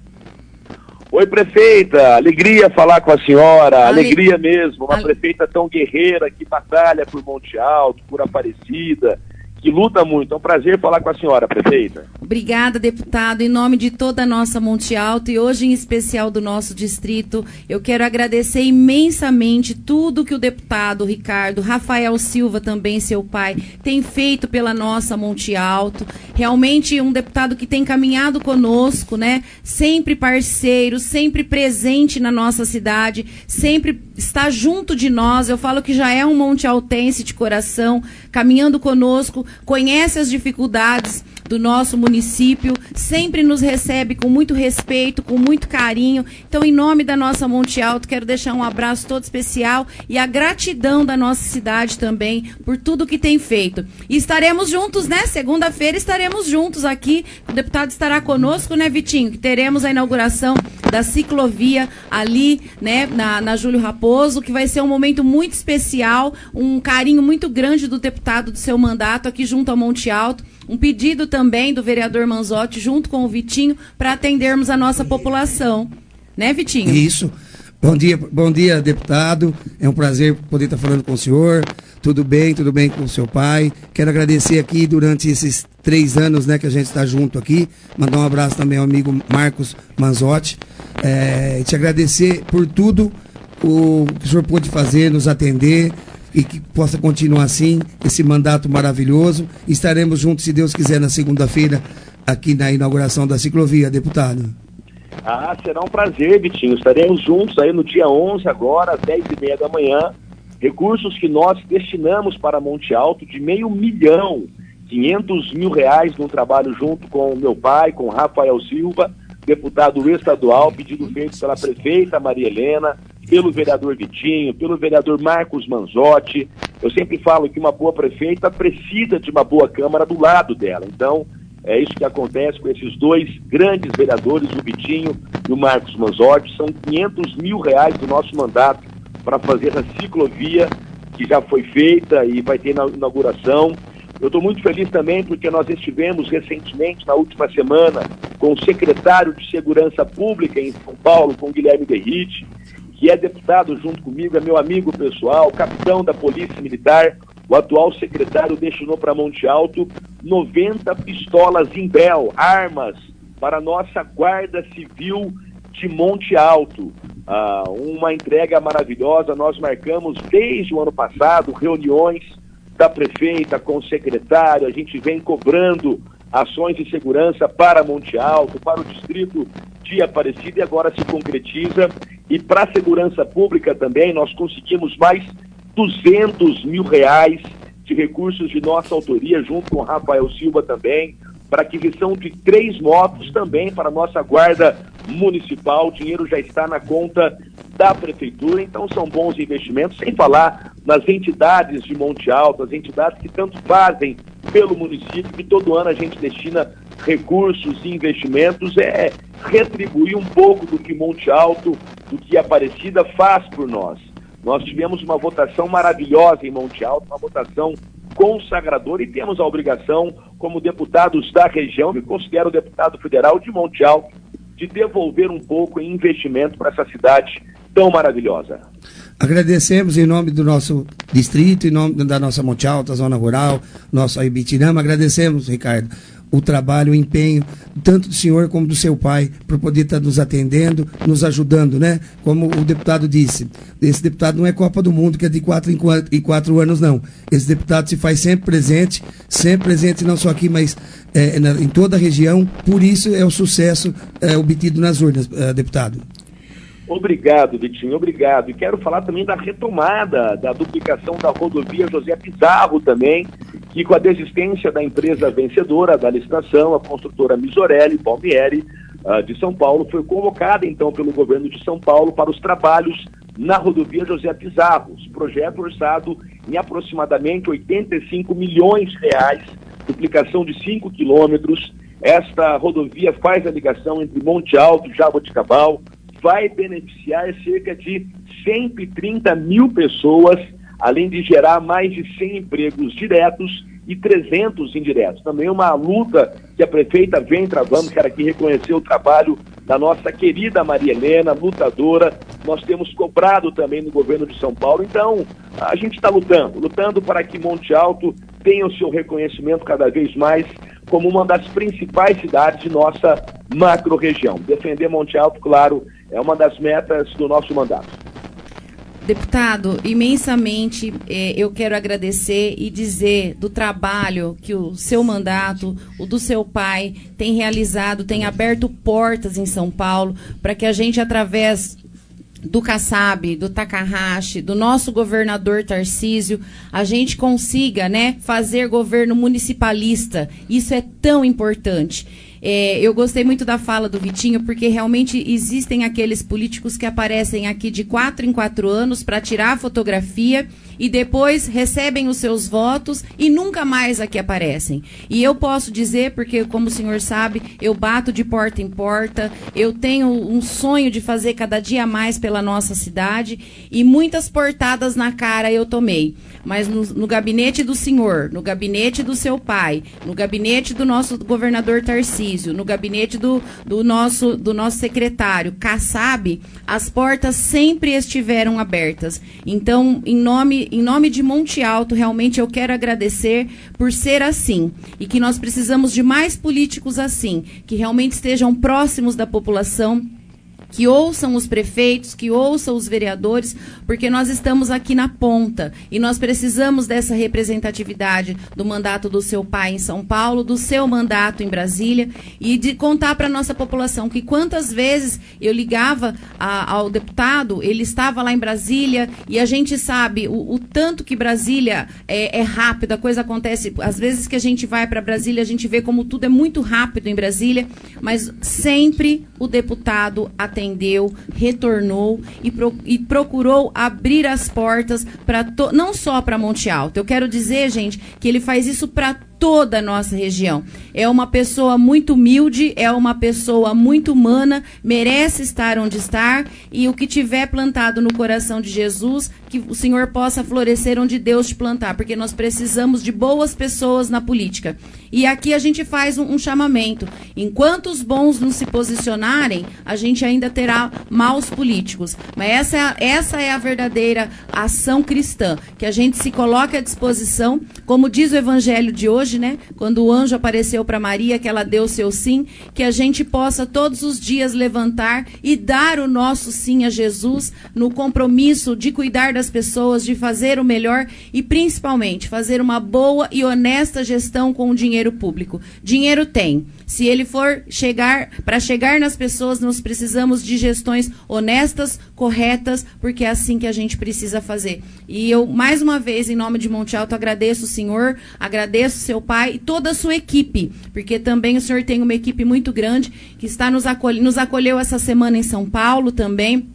Oi, prefeita, alegria falar com a senhora, Ale... alegria mesmo, uma Ale... prefeita tão guerreira, que batalha por Monte Alto, por Aparecida, que luta muito. É um prazer falar com a senhora, prefeita. Obrigada, deputado. Em nome de toda a nossa Monte Alto e hoje em especial do nosso distrito, eu quero agradecer imensamente tudo que o deputado Ricardo, Rafael Silva também, seu pai, tem feito pela nossa Monte Alto. Realmente um deputado que tem caminhado conosco, né? Sempre parceiro, sempre presente na nossa cidade, sempre está junto de nós. Eu falo que já é um monte altense de coração, caminhando conosco, conhece as dificuldades do nosso município, sempre nos recebe com muito respeito, com muito carinho. Então, em nome da nossa Monte Alto, quero deixar um abraço todo especial e a gratidão da nossa cidade também por tudo que tem feito. E estaremos juntos, né? Segunda-feira estaremos juntos aqui. O deputado estará conosco, né, Vitinho? Que teremos a inauguração da ciclovia ali, né, na, na Júlio Raposo, que vai ser um momento muito especial, um carinho muito grande do deputado do seu mandato aqui junto a Monte Alto. Um pedido também do vereador Manzotti, junto com o Vitinho, para atendermos a nossa população. Né, Vitinho? Isso. Bom dia, bom dia, deputado. É um prazer poder estar falando com o senhor. Tudo bem, tudo bem com o seu pai. Quero agradecer aqui durante esses três anos, né, que a gente está junto aqui. Mandar um abraço também ao amigo Marcos Manzotti. É, te agradecer por tudo o que o senhor pôde fazer, nos atender, e que possa continuar assim, esse mandato maravilhoso. Estaremos juntos, se Deus quiser, na segunda-feira, aqui na inauguração da ciclovia, deputado. Ah, será um prazer, Vitinho. Estaremos juntos aí no dia onze agora, às dez e meia da manhã. Recursos que nós destinamos para Monte Alto de meio milhão, quinhentos mil reais num trabalho junto com o meu pai, com Rafael Silva, deputado estadual, pedido feito pela prefeita Maria Helena, pelo vereador Vitinho, pelo vereador Marcos Manzotti. Eu sempre falo que uma boa prefeita precisa de uma boa Câmara do lado dela. Então, é isso que acontece com esses dois grandes vereadores, o Vitinho e o Marcos Manzotti. São quinhentos mil reais do nosso mandato para fazer essa ciclovia que já foi feita e vai ter na inauguração. Eu estou muito feliz também porque nós estivemos recentemente, na última semana, com o secretário de Segurança Pública em São Paulo, com o Guilherme Derrite, que é deputado junto comigo, é meu amigo pessoal, capitão da Polícia Militar. O atual secretário destinou para Monte Alto noventa pistolas Imbel, armas para a nossa Guarda Civil de Monte Alto. Ah, uma entrega maravilhosa. Nós marcamos desde o ano passado reuniões da prefeita com o secretário. A gente vem cobrando ações de segurança para Monte Alto, para o distrito de Aparecida, e agora se concretiza. E para a segurança pública também, nós conseguimos mais duzentos mil reais de recursos de nossa autoria, junto com o Rafael Silva também, para aquisição de três motos também para a nossa guarda municipal. O dinheiro já está na conta da da Prefeitura, então são bons investimentos, sem falar nas entidades de Monte Alto, as entidades que tanto fazem pelo município, que todo ano a gente destina recursos e investimentos, é retribuir um pouco do que Monte Alto, do que Aparecida faz por nós. Nós tivemos uma votação maravilhosa em Monte Alto, uma votação consagradora, e temos a obrigação, como deputados da região, me considero deputado federal de Monte Alto, de devolver um pouco em investimento para essa cidade tão maravilhosa. Agradecemos em nome do nosso distrito, em nome da nossa Monte Alto, Zona Rural, nosso Ibitirama, agradecemos, Ricardo, o trabalho, o empenho, tanto do senhor como do seu pai, para poder estar nos atendendo, nos ajudando, né? Como o deputado disse, esse deputado não é Copa do Mundo, que é de quatro em quatro, em quatro anos, não. Esse deputado se faz sempre presente, sempre presente não só aqui, mas é, na, em toda a região, por isso é o sucesso é, obtido nas urnas, é, deputado. Obrigado, Vitinho, obrigado. E quero falar também da retomada da duplicação da rodovia José Pizarro também, que com a desistência da empresa vencedora da licitação, a construtora Misorelli Palmieri, uh, de São Paulo, foi convocada então pelo governo de São Paulo para os trabalhos na rodovia José Pizarro. Projeto orçado em aproximadamente oitenta e cinco milhões de reais, duplicação de cinco quilômetros. Esta rodovia faz a ligação entre Monte Alto e Jaboticabal, vai beneficiar cerca de cento e trinta mil pessoas, além de gerar mais de cem empregos diretos e trezentos indiretos. Também uma luta que a prefeita vem travando. Quero aqui reconhecer o trabalho da nossa querida Maria Helena, lutadora. Nós temos cobrado também no governo de São Paulo. Então, a gente está lutando, lutando para que Monte Alto tenha o seu reconhecimento cada vez mais como uma das principais cidades de nossa macro-região. Defender Monte Alto, claro, é uma das metas do nosso mandato. Deputado, imensamente eh, eu quero agradecer e dizer do trabalho que o seu mandato, o do seu pai, tem realizado, tem aberto portas em São Paulo, para que a gente, através do Kassab, do Takahashi, do nosso governador Tarcísio, a gente consiga, né, fazer governo municipalista. Isso é tão importante. É, eu gostei muito da fala do Vitinho, porque realmente existem aqueles políticos que aparecem aqui de quatro em quatro anos para tirar a fotografia e depois recebem os seus votos e nunca mais aqui aparecem. E eu posso dizer, porque como o senhor sabe, eu bato de porta em porta, eu tenho um sonho de fazer cada dia mais pela nossa cidade e muitas portadas na cara eu tomei. Mas no, no gabinete do senhor, no gabinete do seu pai, no gabinete do nosso governador Tarcísio, no gabinete do, do, nosso, do nosso secretário Kassab, as portas sempre estiveram abertas. Então, em nome, em nome de Monte Alto, realmente eu quero agradecer por ser assim. E que nós precisamos de mais políticos assim, que realmente estejam próximos da população, que ouçam os prefeitos, que ouçam os vereadores, porque nós estamos aqui na ponta e nós precisamos dessa representatividade do mandato do seu pai em São Paulo, do seu mandato em Brasília, e de contar para a nossa população que quantas vezes eu ligava a, ao deputado, ele estava lá em Brasília, e a gente sabe o, o tanto que Brasília é, é rápido, a coisa acontece, às vezes que a gente vai para Brasília, a gente vê como tudo é muito rápido em Brasília, mas sempre o deputado atende atendeu, retornou e, pro, e procurou abrir as portas para não só para Monte Alto. Eu quero dizer, gente, que ele faz isso para toda a nossa região. É uma pessoa muito humilde, é uma pessoa muito humana, merece estar onde está, e o que tiver plantado no coração de Jesus, que o Senhor possa florescer onde Deus te plantar, porque nós precisamos de boas pessoas na política. E aqui a gente faz um, um chamamento. Enquanto os bons não se posicionarem, a gente ainda terá maus políticos. Mas essa é a, essa é a verdadeira ação cristã, que a gente se coloque à disposição, como diz o evangelho de hoje, né? Quando o anjo apareceu para Maria, que ela deu o seu sim, que a gente possa todos os dias levantar e dar o nosso sim a Jesus no compromisso de cuidar das pessoas, de fazer o melhor e principalmente fazer uma boa e honesta gestão com o dinheiro público. Dinheiro tem. Se ele for chegar, para chegar nas pessoas, nós precisamos de gestões honestas, corretas, porque é assim que a gente precisa fazer. E eu, mais uma vez, em nome de Monte Alto, agradeço o senhor, agradeço o seu pai e toda a sua equipe, porque também o senhor tem uma equipe muito grande que está nos, acolhe, nos acolheu essa semana em São Paulo também.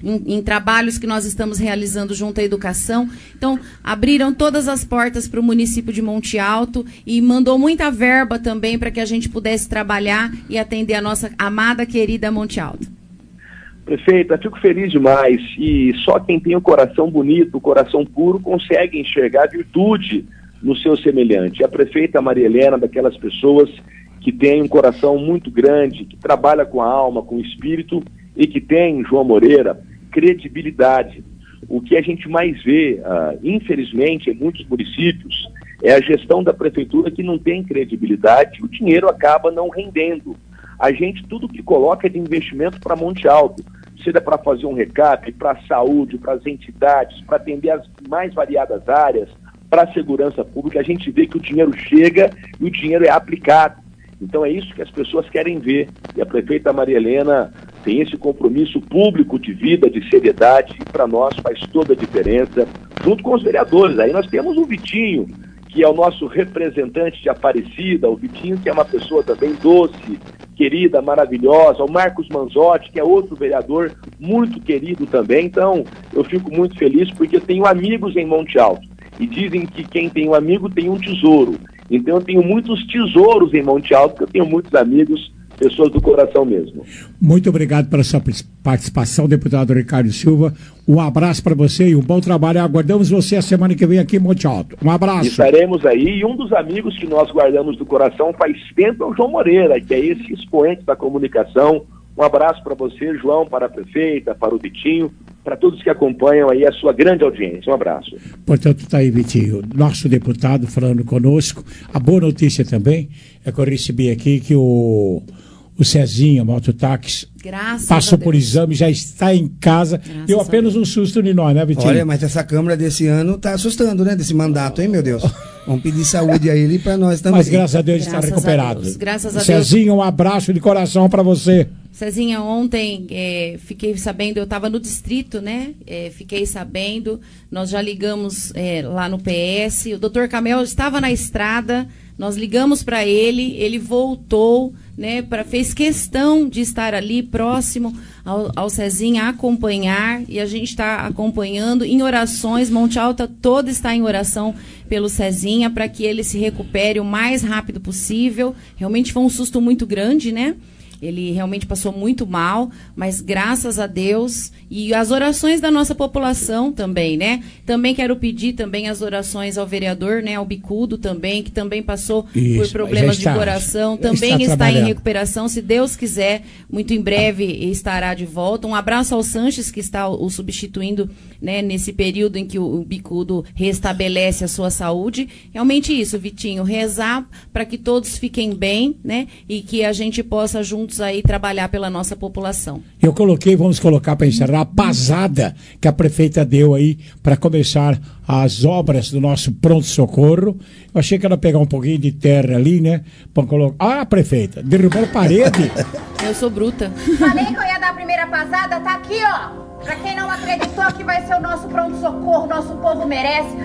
em, em trabalhos que nós estamos realizando junto à educação. Então, abriram todas as portas para o município de Monte Alto e mandou muita verba também para que a gente pudesse trabalhar e atender a nossa amada, querida Monte Alto. Prefeita, fico feliz demais, e só quem tem o coração bonito, o coração puro, consegue enxergar virtude no seu semelhante. A prefeita Maria Helena, daquelas pessoas que tem um coração muito grande, que trabalha com a alma, com o espírito, e que tem, João Moreira, credibilidade. O que a gente mais vê, uh, infelizmente, em muitos municípios, é a gestão da prefeitura que não tem credibilidade, o dinheiro acaba não rendendo. A gente, tudo que coloca é de investimento para Monte Alto, seja para fazer um recap, para a saúde, para as entidades, para atender as mais variadas áreas, para a segurança pública, a gente vê que o dinheiro chega e o dinheiro é aplicado. Então é isso que as pessoas querem ver. E a prefeita Maria Helena tem esse compromisso público de vida, de seriedade, e para nós faz toda a diferença, junto com os vereadores. Aí nós temos o Vitinho, que é o nosso representante de Aparecida, o Vitinho, que é uma pessoa também doce, querida, maravilhosa, o Marcos Manzotti, que é outro vereador muito querido também. Então, eu fico muito feliz porque eu tenho amigos em Monte Alto, e dizem que quem tem um amigo tem um tesouro. Então, eu tenho muitos tesouros em Monte Alto, porque eu tenho muitos amigos, pessoas do coração mesmo. Muito obrigado pela sua participação, deputado Ricardo Silva. Um abraço para você e um bom trabalho. Aguardamos você a semana que vem aqui em Monte Alto. Um abraço. Estaremos aí, e um dos amigos que nós guardamos do coração faz tempo é o João Moreira, que é esse expoente da comunicação. Um abraço para você, João, para a prefeita, para o Vitinho, para todos que acompanham aí a sua grande audiência. Um abraço. Portanto, está aí, Vitinho, nosso deputado falando conosco. A boa notícia também é que eu recebi aqui que o, o Cezinha, mototáxi, Graças passou por exame, já está em casa. Graças Deu apenas um susto em nós, né, Vitinho? Olha, mas essa Câmara desse ano está assustando, né? Desse mandato, hein, meu Deus? Vamos pedir saúde a ele e para nós também. Mas graças a Deus está recuperado. A Deus. Graças a Cezinha, Deus. um abraço de coração para você. Cezinha, ontem é, fiquei sabendo, eu estava no distrito, né? É, fiquei sabendo, nós já ligamos é, lá no P S, o doutor Camel estava na estrada, nós ligamos para ele, ele voltou, né? Pra, fez questão de estar ali próximo ao, ao Cezinha, acompanhar, e a gente está acompanhando em orações. Monte Alto toda está em oração pelo Cezinha, para que ele se recupere o mais rápido possível. Realmente foi um susto muito grande, né? Ele realmente passou muito mal, mas graças a Deus, e as orações da nossa população também, né? Também quero pedir também as orações ao vereador, né? Ao Bicudo também, que também passou Isso, por problemas está, de coração, também está, está em recuperação, se Deus quiser, muito em breve estará de volta. Um abraço ao Sanches, que está o substituindo, né? Nesse período em que o, o Bicudo restabelece a sua saúde. Realmente isso, Vitinho, rezar para que todos fiquem bem, né? E que a gente possa juntos aí trabalhar pela nossa população. Eu coloquei, vamos colocar para encerrar, a pasada que a prefeita deu aí para começar as obras do nosso pronto-socorro. Eu achei que ela ia pegar um pouquinho de terra ali, né? Para colocar. Ah, prefeita, derrubou a parede. Eu sou bruta. Falei que eu ia dar a primeira pasada, tá aqui, ó. Pra quem não acreditou que vai ser o nosso pronto-socorro, nosso povo merece.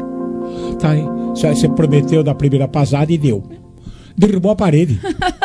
Tá aí. Você prometeu da primeira pasada e deu. Derrubou a parede.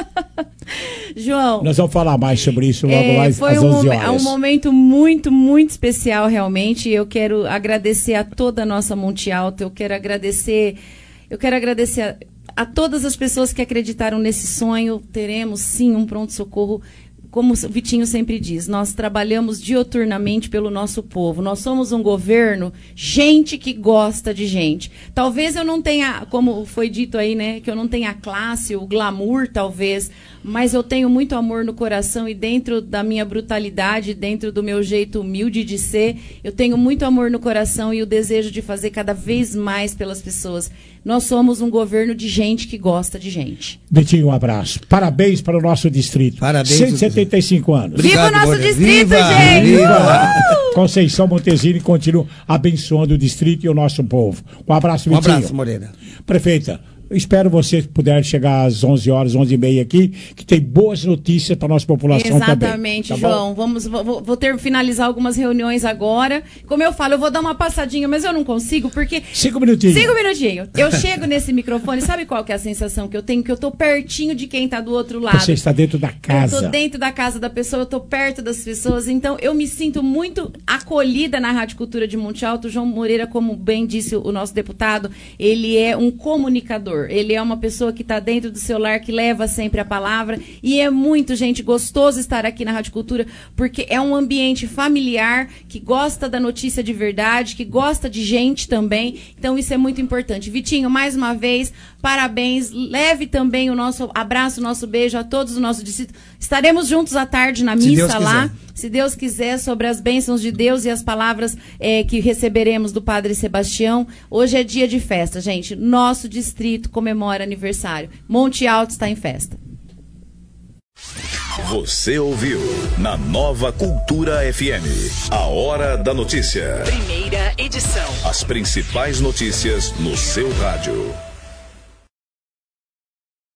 João, nós vamos falar mais sobre isso logo é, mais foi às um, onze horas. um momento muito, muito especial, realmente. Eu quero agradecer a toda a nossa Monte Alto. Eu quero agradecer, eu quero agradecer a, a todas as pessoas que acreditaram nesse sonho. Teremos sim um pronto-socorro. Como o Vitinho sempre diz, nós trabalhamos dioturnamente pelo nosso povo. Nós somos um governo, gente que gosta de gente. Talvez eu não tenha, como foi dito aí, né, que eu não tenha a classe, o glamour, talvez, mas eu tenho muito amor no coração, e dentro da minha brutalidade, dentro do meu jeito humilde de ser, eu tenho muito amor no coração e o desejo de fazer cada vez mais pelas pessoas. Nós somos um governo de gente que gosta de gente. Betinho, um abraço. Parabéns para o nosso distrito. Parabéns. cento e setenta e cinco anos. Obrigado, viva o nosso distrito, viva, gente! Viva! Conceição Montesini continua abençoando o distrito e o nosso povo. Um abraço, Um Betinho. abraço, Moreira. Prefeita, Eu espero você puder chegar às onze horas, onze e meia aqui, que tem boas notícias para nossa população também. Exatamente, tá, João. Vamos, vou, vou ter finalizar algumas reuniões agora. Como eu falo, eu vou dar uma passadinha, mas eu não consigo, porque... Cinco minutinhos. Cinco minutinhos. Eu chego nesse microfone, sabe qual que é a sensação que eu tenho? Que eu tô pertinho de quem tá do outro lado. Você está dentro da casa. Eu tô dentro da casa da pessoa, eu tô perto das pessoas, então eu me sinto muito acolhida na Rádio Cultura de Monte Alto. O João Moreira, como bem disse o nosso deputado, ele é um comunicador, ele é uma pessoa que está dentro do seu lar, que leva sempre a palavra, e é muito, gente, gostoso estar aqui na Rádio Cultura, porque é um ambiente familiar, que gosta da notícia de verdade, que gosta de gente também, então isso é muito importante. Vitinho, mais uma vez, parabéns, leve também o nosso abraço, o nosso beijo a todos do nosso distrito. Estaremos juntos à tarde na missa lá, se Deus quiser, sobre as bênçãos de Deus e as palavras é, que receberemos do Padre Sebastião. Hoje é dia de festa, gente. Nosso distrito comemora aniversário. Monte Alto está em festa. Você ouviu na Nova Cultura F M, a Hora da Notícia. Primeira edição. As principais notícias no seu rádio.